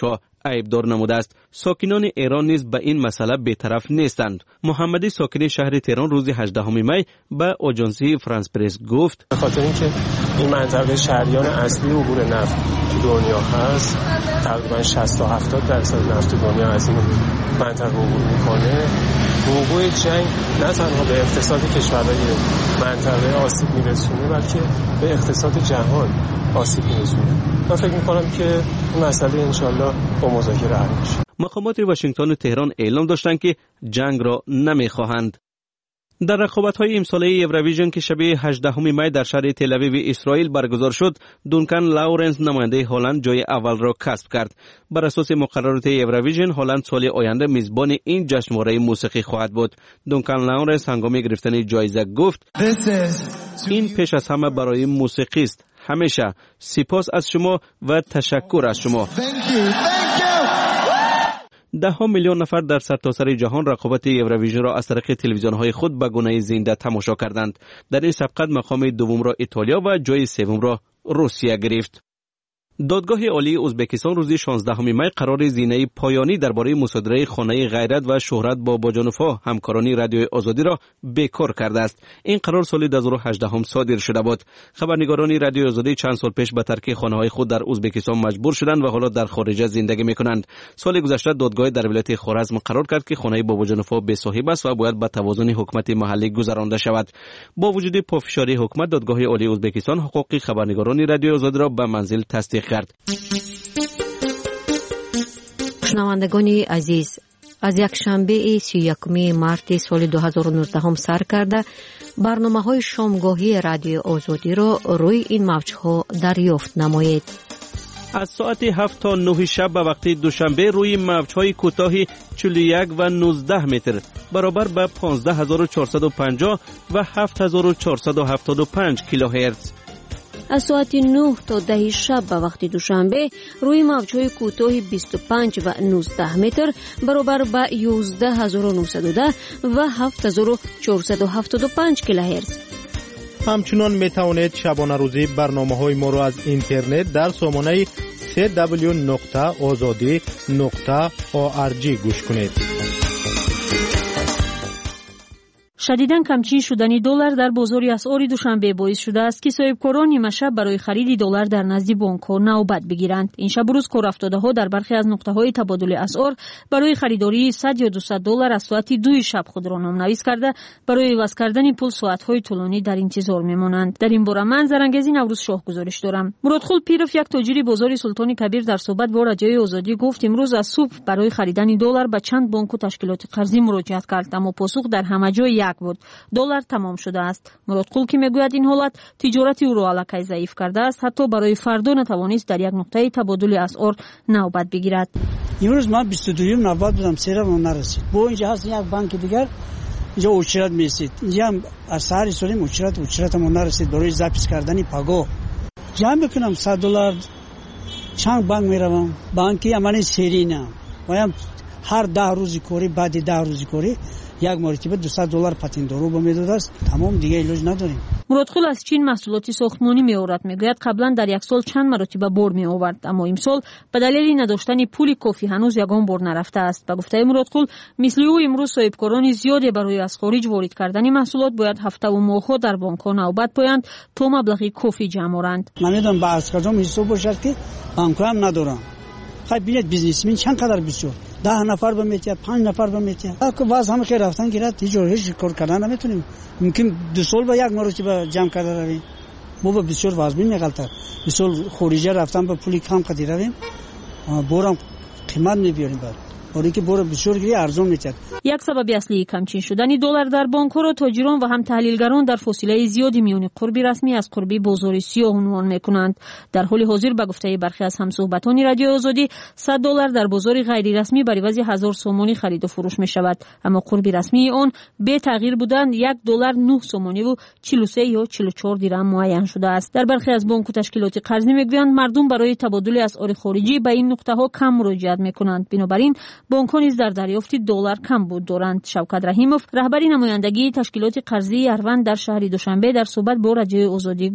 عیبدار نموده است. ساکنان ایران نیز به این مسئله بی‌طرف نیستند. محمدی ساکن شهر تهران روز 18 می به آژانس فرانس پرس گفت: به خاطر اینکه این منطقه شریان اصلی عبور نفت تو دنیا هست، تقریبا 60 تا 70% نفت دنیا از این منطقه عبور میکنه. وقوع جنگ نه تنها به اقتصاد کشورهای منطقه آسیب میرسونه، بلکه به اقتصاد جهان آسیب میرسونه. من فکر میکنم که این مسئله انشالله با مذاکره حل میشه. مقامات واشنگتن و تهران اعلام داشتند که جنگ را نمیخواهند. در رقابت‌های امساله یورویژن که شب 18 می در شهر تل‌آویو اسرائیل برگزار شد، دونکان لاورنس نماینده هلند جای اول را کسب کرد. بر اساس مقررات یورویژن، هلند سال آینده میزبان این جشنواره موسیقی خواهد بود. دونکان لاورنس هنگام گرفتن جایزه گفت: این پیش از همه برای موسیقی است. همیشه سپاس از شما و تشکر از شما. ده ها میلیون نفر در سرتاسر جهان رقابت یورویژن را از طریق تلویزیون‌های خود به گونه زنده تماشا کردند. در این سبقت مقام دوم را ایتالیا و جای سوم را روسیه گرفت. دادگاه عالی ازبکستان روز 16 می قرار زینه پایانی درباره مصادره خانه غیرت و شهرت با باجانفا همکارانی رادیوی آزادی را بیکار کرده است. این قرار سال 2018 صادر شده بود. خبرنگاران رادیوی آزادی چند سال پیش به ترک خانه‌های خود در ازبکستان مجبور شدند و حالا در خارج زندگی می‌کنند. سال گذشته دادگاه در ولایت خوارزم قرار کرد که خانه باجانفا بی‌صاحب است و باید به توازن حکومت محلی گذرانده شود. با وجود پافشاری حکومت، دادگاه عالی ازبکستان حقوق خبرنگاران رادیوی آزادی را به منزل تصدیق کرد. شنوندگان عزیز، از یک شنبه 31 مارت سال 2019 سر کرده برنامه‌های شامگاهی رادیو آزادی را روی این موج‌ها دریافت نمایید. از ساعت 7 تا 9 شب به وقت دوشنبه روی موج‌های کوتاه 41 و 19 متر برابر به 15450 و 7475 کیلوهرتز. از ساعت 9 تا 10 شب به وقت دوشنبه روی موج‌های کوتاه 25 و 19 متر برابر به 11910 و 7475 کیلوهرتز. همچنان می توانید شبانه روزی برنامه‌های ما را از اینترنت در سامانه www.azadi.org گوش کنید. شدیداً کمچین شدن دلار در بازار اسعار دوشنبه باعث شده است که صاحبکاران نیمه شب برای خرید دلار در نزد بانک‌ها نوبت بگیرند. این شب روز کارافتاده‌ها در برخی از نقطه‌های تبادل اسعار برای خریداری 100 یا 200 دلار از ساعت 2 شب خود را نام‌نویس کرده برای عوض کردن پول ساعت‌های طولانی در انتظار می‌مانند. در این باره من زرنگزی نوروز شاه گزارش دارم. مرادخول پیروف، یک تاجر بازار سلطان کبیر، در صحبت با رادیوی آزادی گفت امروز از صبح برای خریدن دلار به چند بانک و تشکیلات قرضی مراجعت کرد، اما پاسخ در همه جا یک بود: دلار تمام شده است. مرادخول که میگوید این حالت تجارت او را الکی ضعیف کرده است، حتی برای فردا نتوانست در یک نقطه تبادل اسعار نوبت بگیرد. امروز من 22 نوبت بودم، سرم نرسید. با اینجا هست یک بانک دیگر اینجا اوچرت میرسید، اینجا از سهر سالیم اوچرت ما نرسید برای ضبط کردن پگاه. جمع میکنم 100 دلار چند بانک میروم، بانکی عملی سری نه و هر 10 روزی کوری بعد 10 روزی کوری یک مرتبه 200 دلار پاتین دارو به میداد است. تمام دیگه علاج نداریم. مرادخول از چین محصولات ساختمانی میآورد. میگوید قبلا در یک سال چند مرتبه بار می آورد، اما امسال به دلیل نداشتن پول کافی هنوز یگان بار نرفته است. به گفته مرادخول، مثل او امروز صاحبکاران زیادی برای از خارج وارد کردن محصولات باید هفته و ماه‌ها در بانک‌ها نوبت پایند تا مبلغ کافی جمع آورند. من میدونم با از کجا حساب باشد که بانک‌ها هم ندارن. خب ببینید بیزنسمن چند قدر بسیار 10 نفر به میتیه، 5 نفر به میتیه. که واز همه که رفتن گیرد هیچ کار کردن نمیتونیم. ممکن 2 سال به یک مرتبه جمع کرده رویم. ما به بسیار وازبین میگلتر. بسیار خارجی رفتن به پولی کم کردی رویم. بورم قیمت میبیاریم بعد. ولی که بور بسیار گیری ارزان میتید. یک سبب اصلی کمچین شدن دلار در بانک‌ها را تاجران و هم تحلیلگران در فاصله زیادی میان قربی رسمی از قربی بازار سیاه عنوان میکنند. در حال حاضر به گفته برخی از همصحبتان رادیو آزادی 100 دلار در بازار غیر رسمی بر عوض 1000 سومانی خرید و فروش می شود، اما قربی رسمی آن به تغییر بودن 1 دلار 9 سومانی و 43 یا 44 درهم معین شده است. در برخی از بانک و تشکیلات قرضی میگویند مردم برای تبادل اسعار خارجی به این نقطه ها کم مراجعت میکنند، بنابراین بانک‌ها نیز در دریافت دلار کم بود دارند. شوکت رحیموف، رهبری نمایندگی تشکیلات قرضی اروند در شهر دوشنبه، در صحبت با رادیوی آزادی گفت: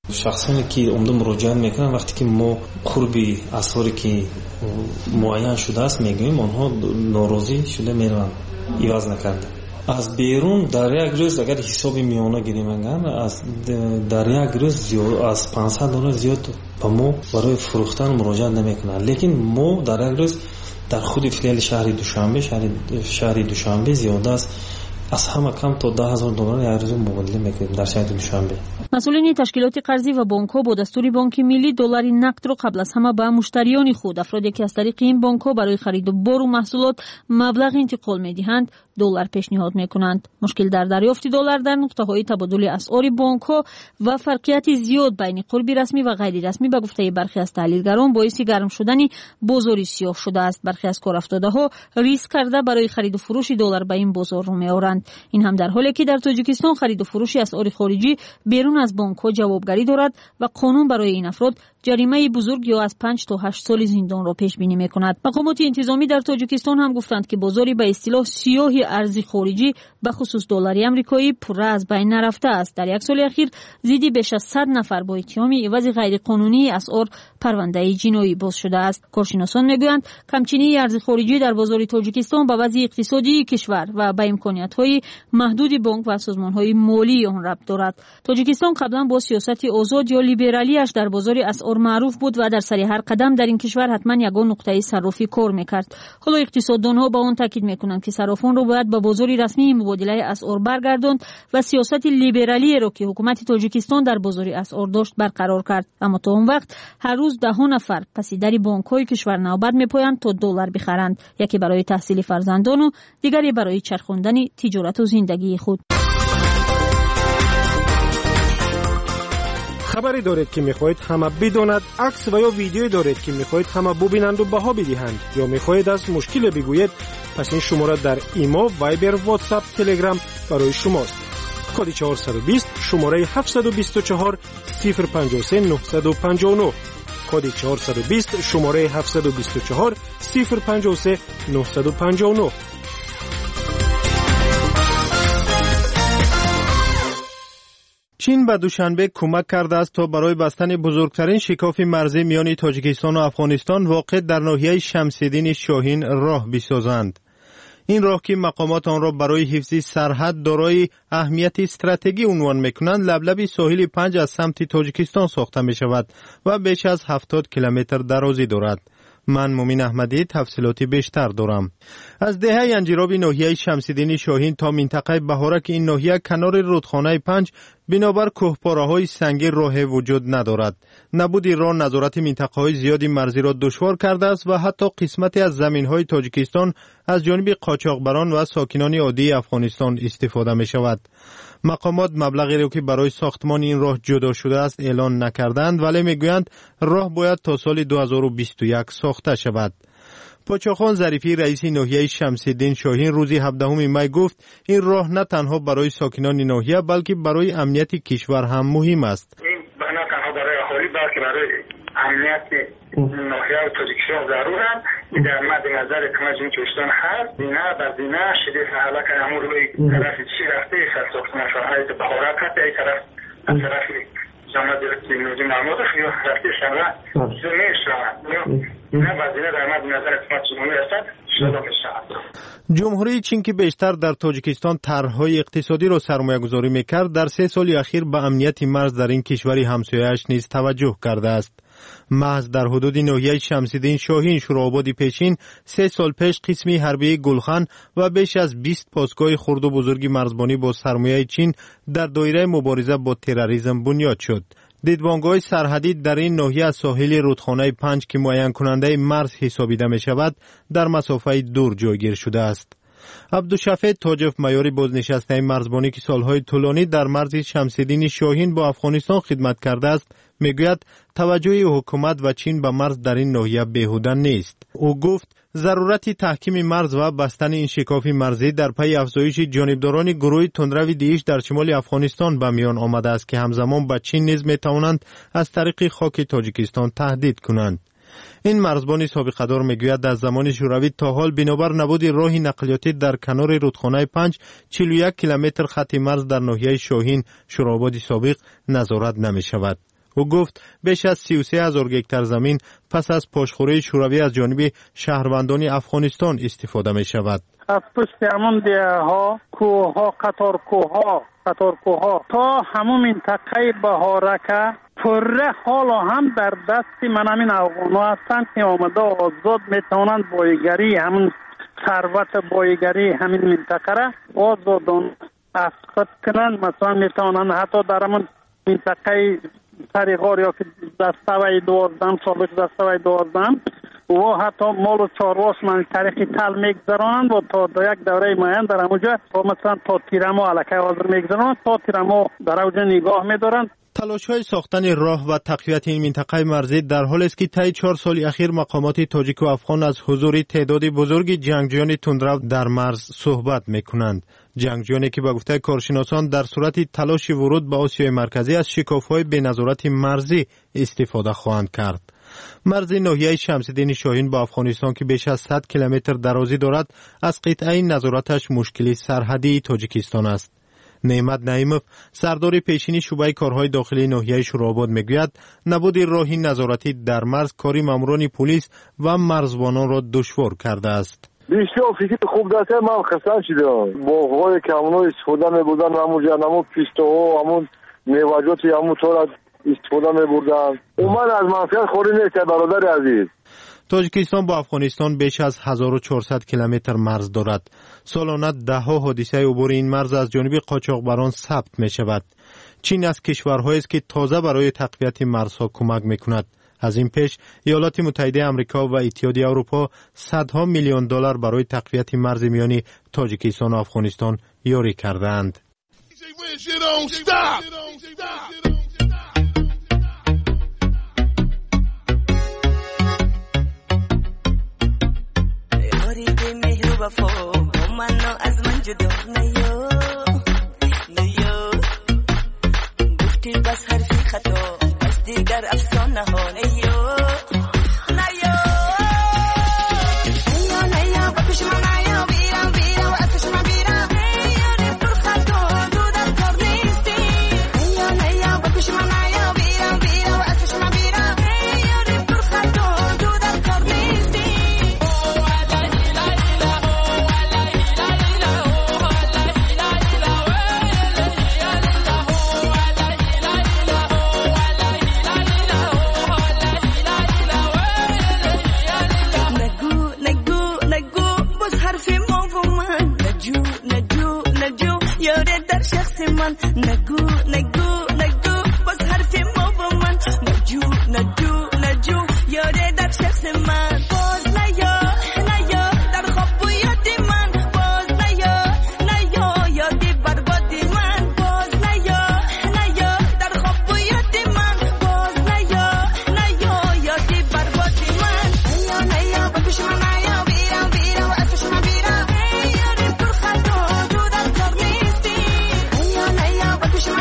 شخصانی که عمده مراجعه میکنن وقتی که ما قربی اسعاری که معین شده است میگیم آنها ناراضی شده میرن عوض نکرده. از بیرون در یک روز اگر حساب میانه گیریم از در یک روز از $500 زیاد با ما برای فروختن مراجعه نمیکنن، لیکن ما در یک روز در خود فیلال شهر دوشنبه زیاده است از همه کم تا $10,000 یک روز مبادله میکنیم در شهر دوشنبه. مسئولین تشکیلات قرضی و بانک‌ها با دستور بانک ملی دلار نقد را قبل از همه به مشتریان خود، افرادی که از طریق این بانک‌ها برای خرید و بار و محصولات مبلغ انتقال می‌دهند، دلار پیشنهاد می‌کنند. مشکل در دریافت دلار در نقطه‌های تبادل اسعار بانک‌ها و فرقیت زیاد بین قربی رسمی و غیر رسمی به گفته برخی از تحلیلگران باعث گرم شدن بازار سیاه شده است. برخی از کارافتاده‌ها ریسک کرده برای خرید و فروش دلار به این بازار رو می‌آورند. این هم در حالی که در تاجیکستان خرید و فروش اسعار خارجی بیرون از بانک‌ها جوابگری دارد و قانون برای این افراد جریمه بزرگ یا از 5 تا 8 سال زندان را پیش بینی می‌کند. مقامات انتظامی در تاجیکستان هم گفتند که بازاری به اصطلاح سیاه ارز خارجی به خصوص دلاری آمریکایی پر از بین نرفته است. در یک سال اخیر زیادی بیش از 100 نفر با اتهام عوض غیر قانونی اسعار پرونده جنایی باز شده است. کارشناسان میگویند کمچینی ارز خارجی در بازار تاجیکستان به وضع اقتصادی کشور و به امکانات‌های محدود بانک و سازمان‌های مالی آن ربط دارد. تاجیکستان قبلا با سیاست آزاد یا لیبرالیش در بازار اسعار معروف بود و در سر هر قدم در این کشور حتما یگان نقطه صرافی کار می‌کرد. حالا اقتصاددان‌ها به آن تاکید می‌کنند که صرافان را باید به بازار رسمی مبادله اسعار برگرداند و سیاست لیبرالی را که حکومت تاجیکستان در بازار اسعار داشت برقرار کرد. اما تا اون وقت هر روز ده نفر پس در بانک‌های کشور نوبت می‌پایند تا دلار بخرند، یکی برای تحصیل فرزندان و دیگری برای چرخاندن تجارت و زندگی خود. خبری دارید که میخواهید همه بداند، عکس و یا ویدیویی دارید که میخواهید همه ببینند و بها بدهند، یا میخواهید از مشکل بگویید، پس این شماره در ایما، وایبر، واتساپ، تلگرام برای شماست. کد 420 شماره 724 053 959. کد 420 شماره 724 053 959. چین به دوشنبه کمک کرده است تا برای بستن بزرگترین شکاف مرزی میان تاجیکستان و افغانستان واقع در ناحیه شمس‌الدین شاهین راه بسازند. این راه که مقامات آن را برای حفظ سرحد دارای اهمیت استراتژی عنوان می‌کنند، لبلب ساحل 5 از سمت تاجیکستان ساخته می‌شود و بیش از 70 کیلومتر درازی دارد. من مومین احمدی تفصیلاتی بیشتر دارم. از دهه انجیرابی ناحیه شمس‌الدین شاهین تا منطقه بهارک این ناحیه کنار رودخانه 5 بنابر کوهپاره‌های سنگی راه وجود ندارد. نبود راه نظارت منطقه‌های زیادی مرزی را دشوار کرده است و حتی قسمتی از زمین‌های تاجیکستان از جانب قاچاقبران و ساکنان عادی افغانستان استفاده می‌شود. مقامات مبلغی را که برای ساختمان این راه جدا شده است اعلان نکردند، ولی میگویند راه باید تا سال 2021 ساخته شود. پاچاخان ظریفی رئیس ناحیه شمس‌الدین شاهین روز 17 می گفت این راه نه تنها برای ساکنان ناحیه بلکه برای امنیت کشور هم مهم است. این نه تنها برای اهالی بلکه برای امنیت ناحیه و تاجیکستان ضرورند. این در مد نظر کمجین کشتن هست. دینا بر دینا شده حالا که همون روی طرف چی رفته ساختمان شاهد بهارک هست ای طرف از طرف جامعه درستی نوزی معموده خیلی رفته شنگه زمین شاهد نه بر دینا در مد نظر کمجین جمهوری هستند شده میشود. جمهوری چین که بیشتر در تاجیکستان طرح‌های اقتصادی را سرمایه‌گذاری می‌کرد، در 3 سال اخیر به امنیت مرز در این کشور همسایه‌اش نیز توجه کرده است. محض در حدود ناحیه شمس‌الدین شاهین شوراباد پیشین 3 سال پیش قسمی حربی گلخان و بیش از 20 پاسگاه خرد و بزرگ مرزبانی با سرمایه چین در دایره مبارزه با تروریسم بنیاد شد. دیدبانگاه سرحدی در این ناحیه از ساحل رودخانه 5 که معین کننده مرز حسابیده می شود در مسافه دور جایگیر شده است. عبدالشفیع تاجف معیار بازنشسته مرزبانی که سالهای طولانی در مرز شمس‌الدین شاهین با افغانستان خدمت کرده است میگوید توجه حکومت و چین به مرز در این ناحیه بیهوده نیست. او گفت ضرورت تحکیم مرز و بستن این شکاف مرزی در پی افزایش جانبداران گروه تندرو داعش در شمال افغانستان به میان آمده است که همزمان به چین نیز میتوانند از طریق خاک تاجیکستان تهدید کنند. این مرزبان سابقه دار میگوید از زمان شوروی تا حال بنابر نبود راه نقلیاتی در کنار رودخانه 5 41 کیلومتر خط مرز در ناحیه شاهین شوراباد سابق نظارت نمی شود. او گفت بیش از 33,000 گکتار زمین پس از پاشخوری شوروی از جانب شهروندان افغانستان استفاده می شود. از پشت همون دیه ها، کوه ها، قطار کوه ها تا همون منطقه بهارکه پره حالا هم در دست من همین افغان ها هستند که آمده آزاد میتوانند بایگری همون ثروت بایگری همین منطقه را آزادان اسقاط کنند. مثلا میتوانند حتی در همون منطقه سریغار یا که دستوی 12 سابق دستوی 12 و حتی مال و چارواش من طریق تل میگذرانند و تا یک دوره معین در همونجا و مثلا تا تیرمو علاقه حاضر میگذرانند تا تیرمو در اونجا نگاه میدارند. تلاش‌های ساختن راه و تقویت این منطقه مرزی در حالی است که طی 4 سال اخیر مقامات تاجیک و افغان از حضور تعداد بزرگ جنگجویان تندرو در مرز صحبت می‌کنند. جنگجویانی که به گفته کارشناسان در صورت تلاش ورود به آسیای مرکزی از شکاف‌های بی‌نظارت مرزی استفاده خواهند کرد. مرز ناحیه شمس‌الدین شاهین با افغانستان که بیش از 100 کیلومتر درازی دارد، از قطعه نظارتش مشکلی سرحدی تاجیکستان است. نعمت نعیمов سردار پیشین شعبه کارهای داخلی ناحیه شوراباد میگوید نبود راهی نظارتی در مرز کاری ماموران پلیس و مرزبانان را دشوار کرده است. بسیار فکر خوب داشته، من خستم شدم با های که همون استفاده می‌بردن همونجا همون پیستوها همون میوجاتی همون طور استفاده می‌بردن و من از منفعت خوری نیست برادر عزیز. تاجیکستان با افغانستان بیش از 1400 کیلومتر مرز دارد. سالانه ده‌ها حادثه عبور این مرز از جانب قاچاقبران ثبت می شود. چین از کشورهایی است که تازه برای تقویت مرزها کمک می کند. از این پیش ایالات متحده آمریکا و اتحادیه اروپا صدها میلیون دلار برای تقویت مرز میان تاجیکستان و افغانستان یاری کردند. وفا منو از من جدا نیو گفتی بس حرفی خطا بس دیگر افسانه ها نیو بکش من نیو بیرم و ازش من بیرم ری پر خطا تو در کار نیستی بکش من نیو بیرم و ازش من بیرم ری پر خطا تو در کار نیستی. من نگو باز حرف ما با من نجو یاره در شخص من باز نیا در خواب و یادی من باز نیا یادی بربادی من باز نیا در خواب و یادی من باز نیا یادی بربادی من نیا بکش من نیا بیرم و ازش من بیرم یاری پر خطا تو در کار نیستی. بکش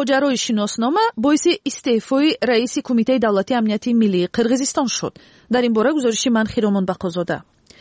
моҷарои шиноснома боиси истеъфои раиси кумитаи давлатии амнияти миллии қирғизистон шуд. дар ин бора гузориши ман Хиромон Бақозода.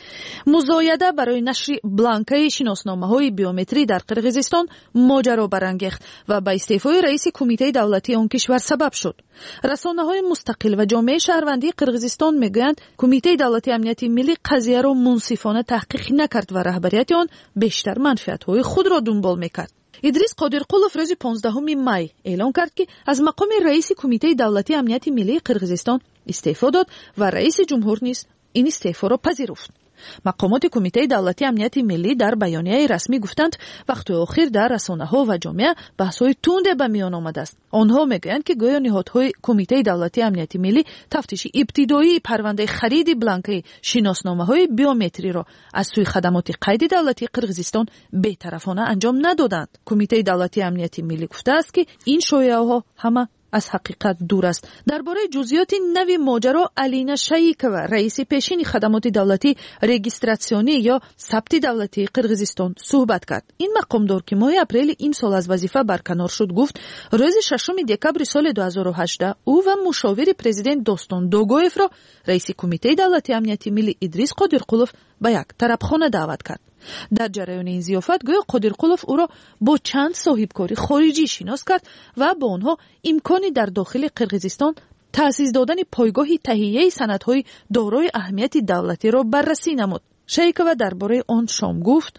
музояда барои нашри бланкаи шиносномаҳои биометрӣ дар қирғизистон моҷаро барангехт ва ба истеъфои раиси кумитаи давлатии он кишвар сабаб шуд. расонаҳои мустақил ва ҷомеаи шаҳрвандии қирғизистон мегӯянд кумитаи давлатии амнияти миллӣ қазияро мунсифона таҳқиқ накард ва раҳбарияти он бештар манфиатҳои худро дунбол мекард. идрис қодирқулов рӯзи 15 май эълон кард ки аз мақоми раиси кумитаи давлатии амнияти миллии қирғизистон истеъфо дод ва раиси ҷумҳур низ ин истеъфоро пазируфт. мақомоти кумитаи давлатии амнияти миллӣ дар баёнияи расмӣ гуфтанд вақтҳои охир дар расонаҳо ва ҷомеа баҳсҳои тунде ба миён омадааст. онҳо мегӯянд ки гӯё ниҳодҳои кумитаи давлатии амнияти миллӣ тафтиши ибтидоии парвандаи хариди бланкаи шиносномаҳои биометриро аз сӯи хадамоти қайди давлатии қирғизистон бетарафона анҷом надоданд. кумитаи давлатии амнияти миллӣ гуфтааст ки ин шояаҳо ҳама аз ҳақиқат дур аст. дар бораи ҷузъиёти нави моҷаро Алина Шаикова, раиси пешини хадамоти давлатӣ регистратсионӣ ё сабти давлатии Қирғизистон суҳбат кард. ин мақомдор ки моҳи апрели имсол аз вазифа барканор шуд гуфт рӯзи 6 декабри соли 2018 ӯ ва мушовири президент Достон Догоевро раиси кумитаи давлатии амнияти миллӣ Идрис Қодирқулов ба як тарабхона даъват кард. дар ҷараёни ин зиёфат гӯё Қодирқулов ӯро бо чанд соҳибкори хориҷӣ шинос кард ва бо онҳо имкони дар дохили Қирғизистон таъсис додани пойгоҳи таҳияи санадҳои дорои аҳамияти давлатиро баррасӣ намуд. Шейкова дар бораи он шом гуфт: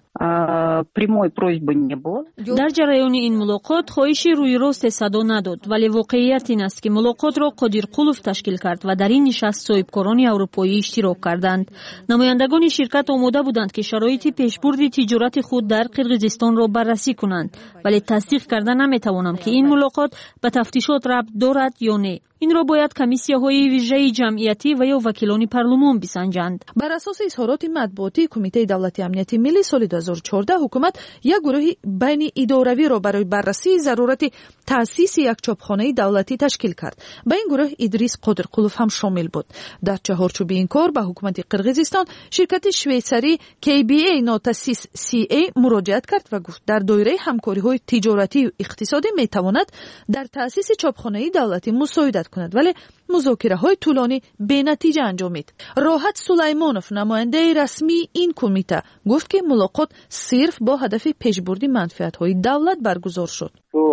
прямой просьбы не было. дар ҷараёни ин мулоқот хоҳиши рӯйросте садо надод, вале воқеият ин аст ки мулоқотро Қодирқулов ташкил кард ва дар ин нишаст соҳибкорони аврупоӣ иштирок карданд. намояндагони ширкат омода буданд ки шароити пешбурди тиҷорати худ дар Қирғизистонро баррасӣ кунанд, вале тасдиқ карда наметавонам ки ин мулоқот ба тафтишот рабт дорад ё не. инро бояд комиссияҳои вижаи ҷамъиятӣ ва ё вакилони парлумон бисанҷанд. бар асоси изҳороти матбуотии кумитаи давлатии амнияти миллӣ соли 2014 ҳукумат як гурӯҳи байни идоравиро барои баррасии зарурати таъсиси як чопхонаи давлатӣ ташкил кард. ба ин гурӯҳ Идрис Қодирқулов ҳам шомил буд. дар чаҳорчӯби ин кор ба ҳукумати Қирғизистон ширкати швейтсарӣ KBA Notasis CA муроҷиат кард ва гуфт дар доираи ҳамкориҳои тиҷоратию иқтисодӣ метавонад дар таъсиси чопхонаи давлатӣ мусоидат кунад, вале музокираҳои тӯлонӣ бенатиҷа анҷомид. роҳат Сулаймонов, намояндаи расмии ин кумита, гуфт ки мулоқот сирф бо ҳадафи пешбурди манфиатҳои давлат баргузор шуд.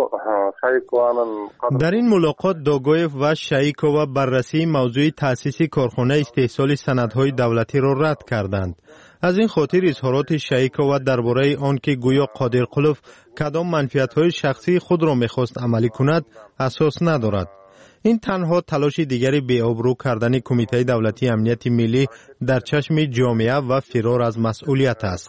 дар ин мулоқот Догоев ва Шаикова баррасии мавзӯи таъсиси корхонаи истеҳсоли санадҳои давлатиро рад карданд. аз ин хотир изҳороти Шаикова дар бораи он ки гӯё Қодирқулов кадом манфиатҳои шахсии худро мехост амалӣ кунад асос надорад. ин танҳо талоши дигари беобрӯ кардани кумитаи давлатии амнияти миллӣ дар чашми ҷомеа ва фирор аз масъулият аст.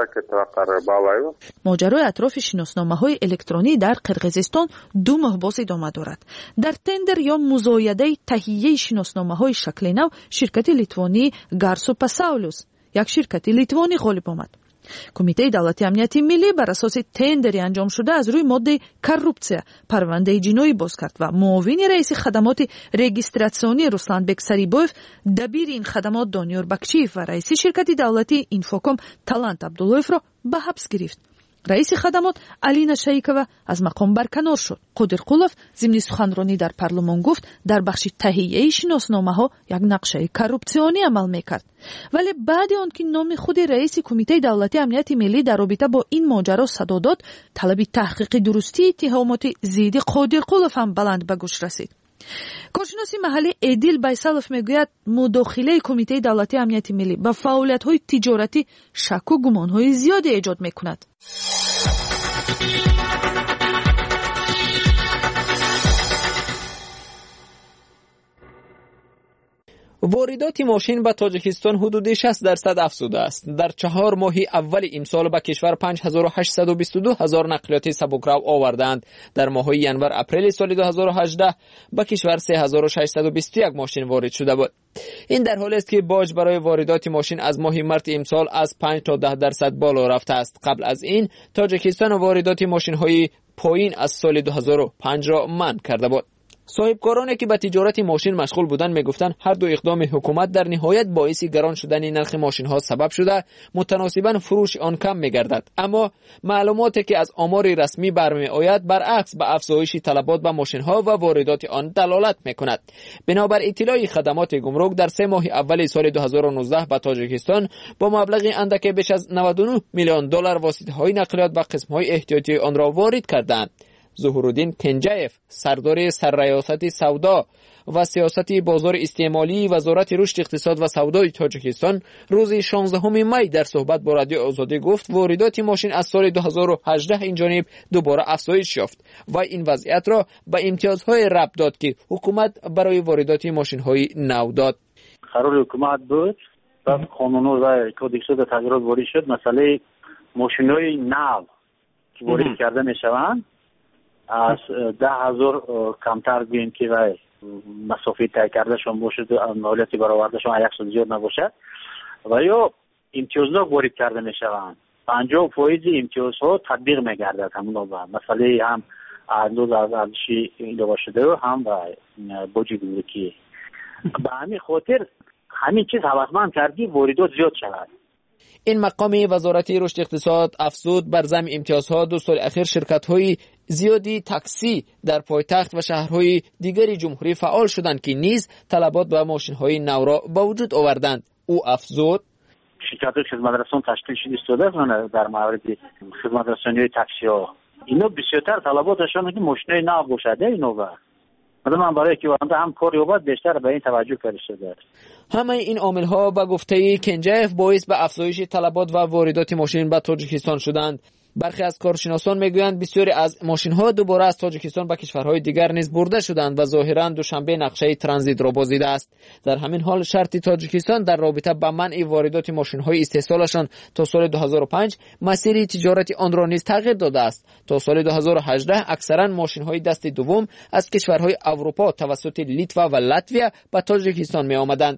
моҷарои атрофи шиносномаҳои электронӣ дар Қирғизистон 2 моҳ боз идома дорад. дар тендер ё музоядаи таҳияи шиносномаҳои шакли нав ширкати литвонии Гарсу Пасаулюс, як ширкати литвонӣ ғолиб омад. кумитаи давлатии амнияти миллӣ бар асоси тендери анҷомшуда аз рӯи моддаи коррупсия парвандаи ҷиноӣ боз кард ва муовини раиси хадамоти регистратсионӣ Русланбек Сарибоев, дабири ин хадамот Дониёр Бакчиев ва раиси ширкати давлатии Инфоком Талант Абдуллоевро ба ҳабс гирифт. раиси хадамот Алина Шаикова аз мақом барканор шуд. Қодирқулов зимни суханронӣ дар парлумон гуфт дар бахши таҳияи шиносномаҳо як нақшаи коррупсионӣ амал мекард. вале баъди он ки номи худи раиси кумитаи давлатии амнияти миллӣ дар робита бо ин моҷаро садо дод, талаби таҳқиқи дурустии иттиҳомоти зидди Қодирқулов ҳам баланд ба гӯш расид. коршиноси маҳаллӣ Эдил Байсалов мегӯяд мудохилаи кумитаи давлатии амнияти миллӣ ба фаъолиятҳои тиҷоратӣ шакку гумонҳои зиёде эҷод мекунад. воридоти мошин ба тоҷикистон ҳудуди 60% афзуда аст. дар 4 моҳи аввали имсол ба кишвар 5822 ҳазор нақлиёти сабукрав оварданд. дар моҳҳои январ апрели соли 2018 ба кишвар 3621 мошин ворид шуда буд. ин дар ҳоле аст ки боҷ барои воридоти мошин аз моҳи марти имсол аз 5 то 10% боло рафтааст. қабл аз ин тоҷикистон воридоти мошинҳои поин аз соли 2005 ро манъ карда буд. صاحبکارانی که به تجارت ماشین مشغول بودند میگفتند هر دو اقدام حکومت در نهایت باعث گران شدن نرخ ماشین ها سبب شده، متناسباً فروش آن کم میگردد. اما معلوماتی که از آمار رسمی برمی آید برعکس به افزایش طلبات به ماشین ها و واردات آن دلالت میکند. بنابر اطلاع خدمات گمرک در 3 ماه اول سال 2019 به تاجیکستان با مبلغ اندک بیش از 99 میلیون دلار واسطه های نقلیات و قسم های احتیاطی آن را وارد کردند. ظهورالدین کنجایف، سردار سرریاست سودا و سیاست بازار استعمالی وزارت رشد اقتصاد و سودای تاجیکستان روز 16 می در صحبت با رادیو آزادی گفت واردات ماشین از سال 2018 این جانب دوباره افزایش یافت و این وضعیت را به امتیازهای ربط داد که حکومت برای واردات ماشین‌های نو داد. قرار حکومت بود و قانون و کدکس در تغییرات وارد شد. مسئله ماشین‌های نو که وارد کرده میشوند از 10,000 کمتر بین که و مسافه طی کرده شون باشد، مالیاتی برآورده شون 100 زیاد نباشد و یا امتیازها وارد کرده میشوند. 50% امتیازها تطبیق میگردد همون با مسئله هم اندوز از ارزشی ایجاد شده و هم با بودجه گمرکی. به همین خاطر همین چیز هوسمند کردی واردات زیاد شود. این مقام وزارت رشد اقتصاد افزود بر ضمن امتیازها 2 سال اخیر شرکت‌های زیادی تاکسی در پایتخت و شهرهای دیگری جمهوری فعال شدند که نیز طلبات به ماشین‌های نو را به وجود آوردند. او افزود شرکت‌های خدمترسان تشکیل شده است در مورد خدمترسانی تاکسی‌ها. اینا بسیارتر طلباتشان که ماشین‌های نو باشد. اینو من برای که هم کار یابد بیشتر به این توجه کرده شده. همه این عامل‌ها به گفته کنجایف باعث به افزایش طلبات و واردات ماشین به تاجیکستان شدند. برخی از کارشناسان میگویند بسیاری از ماشین‌ها دوباره از تاجیکستان به کشورهای دیگر نیز برده شدند و ظاهراً دوشنبه نقشه ترانزیت را بازدیده است. در همین حال شرط تاجیکستان در رابطه با منع واردات ماشین‌های استحصالشان تا سال 2005 مسیر تجارت آن را نیز تغییر داده است. تا سال 2018 اکثراً ماشین‌های دست دوم از کشورهای اروپا توسط لیتوا و لاتویا به تاجیکستان می‌آمدند.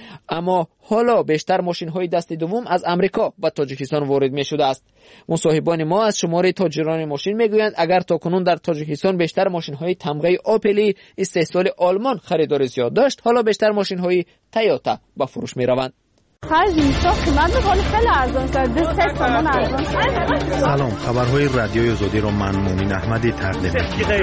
اما حالا بیشتر ماشین‌های دست دوم از امریکا به تاجیکستان وارد می‌شده است. مصاحبان ما از شماره تاجران ماشین میگویند اگر تاکنون در تاجیکستان بیشتر ماشین‌های تمغه آپل استحصال آلمان خریدار زیاد داشت، حالا بیشتر ماشین‌های تویوتا به فروش می‌روند. سلام، خبرهای رادیوی آزادی را من مومن احمدی تقدیم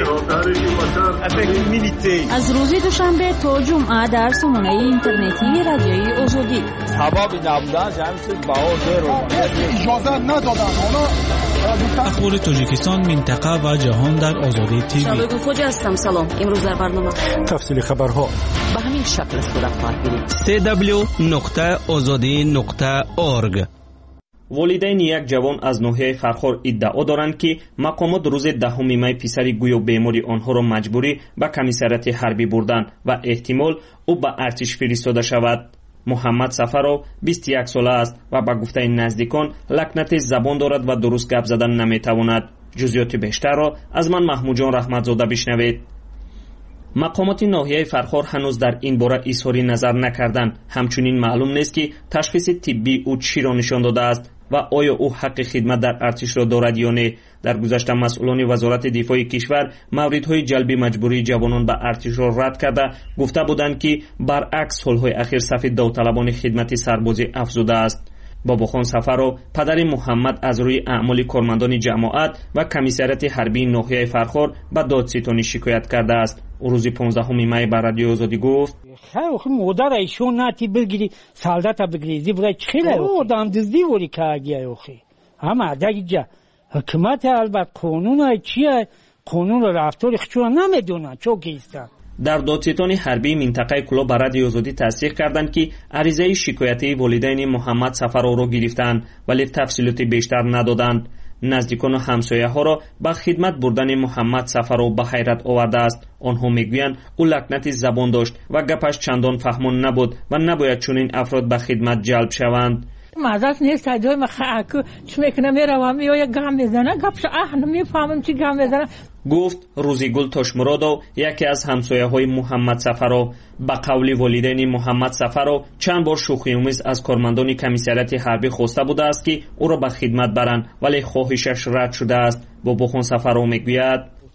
می‌کنم. از روز دوشنبه تا جمعه در سامانه اینترنتی رادیوی آزادی. سبب نبودن جمعیت باور رو اجازه ندادن. اخبار تاجیکستان، منطقه و جهان در آزادی تیوی. شباب خوج هستم. سلام. امروز در برنامه تفصیل خبرها به همین شکل صورت خواهد گرفت. www.azadi.org. والدین یک جوان از ناحیه خرخور ادعا دارند که مقامات روز 10 می پسری گویا بیماری آنها را مجبوری به کمیسریات حربی بردند و احتمال او به ارتش فرستاده شود. محمد سفرو 21 ساله است و به گفته نزدیکان لکنت زبان دارد و درست گپ زدن نمیتواند. جزئیات بیشتر را از من محمود جان رحمتزاده بشنوید. مقامات ناحیه فرخار هنوز در این باره اظهار نظر نکردند. همچنین معلوم نیست که تشخیص طبی او چی را نشان داده است و آیا او حق خدمت در ارتش را دارد یا نه. در گذشته مسئولان وزارت دفاع کشور موردهای جلب مجبوری جوانان به ارتش را رد کرده گفته بودند که برعکس سالهای اخیر صف داوطلبان خدمت سربازی افزوده است. باباخان سفرو پدر محمد از روی اعمال کارمندان جماعت و کمیسریات حربی ناحیه فرخار به دادستانی شکایت کرده است. او روز 15 می بر رادیو آزادی گفت خیلی مادر ایشون نتی بگیری سالدت بگیری برای خیلی آدم دزدی ولی کردی اخی همه دیگه حکومت البته قانون چیه قانون رفتار خودشون نمیدونن چوکی است. در دادستان حربی منطقه کلا بر رادیو آزادی تصدیق کردند که عریضه شکایتی والدین محمد سفرو را گرفتند ولی تفصیلات بیشتر ندادند. نزدیکان و همسایه ها را به خدمت بردن محمد سفرو به حیرت آورده است. آنها میگویند او لکنت زبان داشت و گپش چندان فهمان نبود و نباید چنین افراد به خدمت جلب شوند. مازاش نیست جای مخاک چه میکنه میروم میآید گام میزنه گپش نمیفهمم چی گام میزنه. گفت روزیگل تاشمرادو یکی از همسایه های محمد سفرو. به قول والدین محمد سفرو چند بار شوخی‌آمیز از کارمندان کمیسریات حربی خواسته بوده است که او را به خدمت برند ولی خواهشش رد شده است. باباخان سفرو میگوید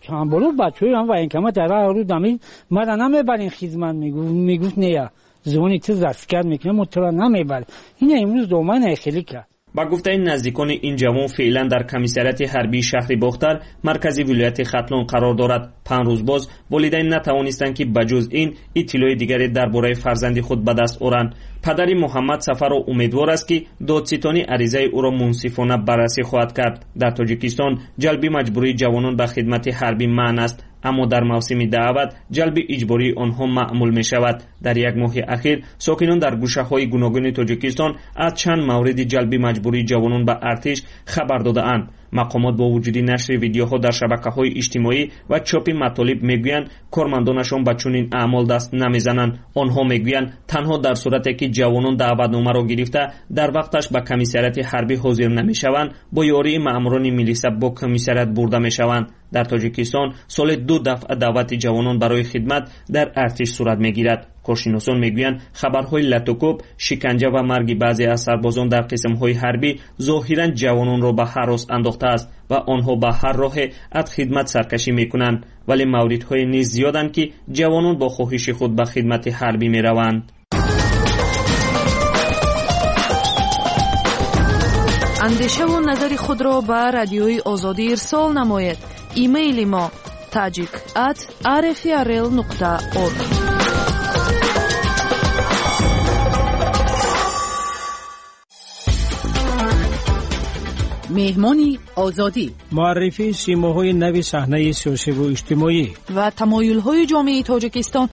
چند بالو بچه‌ای هم و این کما در رو دمی مرا نمیبرین خدمت میگفت نه زونی تو زسکر میکنه مترا نمیبر. این امروز دومن خیلی کرد. با گفته نزدیکان این جوان فعلا در کمیساریات حربی شهر باختر مرکزی ولایت ختلون قرار دارد. 5 روز باز والدین نتوانستند که بجز این اطلاع دیگری درباره فرزند خود به دست آورند. پدری محمد سفر امیدوار است که دادستانی عریضه او را منصفانه بررسی خواهد کرد. در تاجیکستان جلب مجبوری جوانان به خدمت حربی منع است، اما در موسم دعوت جلب اجباری آنها معمول می شود. در یک ماه اخیر ساکنان در گوشه های گوناگون تاجیکستان از چند مورد جلب مجبوری جوانان به ارتش خبر داده اند. مقامات با وجود نشر ویدیوها در شبکه‌های اجتماعی و چاپ مطالب میگویند کارمندانشان به چنین اعمال دست نمیزنند. آنها میگویند تنها در صورتی که جوانان دعوتنامه را گرفته در وقتش به کمیساریات حربی حاضر نمیشوند با یاری ماموران میلیسا با کمیساریات برده میشوند. در تاجیکستان سال 2 دفعه دعوت جوانان برای خدمت در ارتش صورت میگیرد. کارشناسان میگویند خبرهای لطوکوب، شکنجه و مرگ بعضی از سربازان در قسم‌های حربی ظاهراً جوانان را به هراس انداخته است و آنها به هر راه از خدمت سرکشی میکنند، ولی موردهای نیز زیادند که جوانان با خواهش خود به خدمت حربی میروند. اندیشه و نظر خود را به رادیوی آزادی ارسال نماید. ایمیل ما tajik@rfrl.org. مهمانی آزادی، معرفی سیماهای نو صحنه سیاسی و اجتماعی و تمایل‌های جامعه تاجیکستان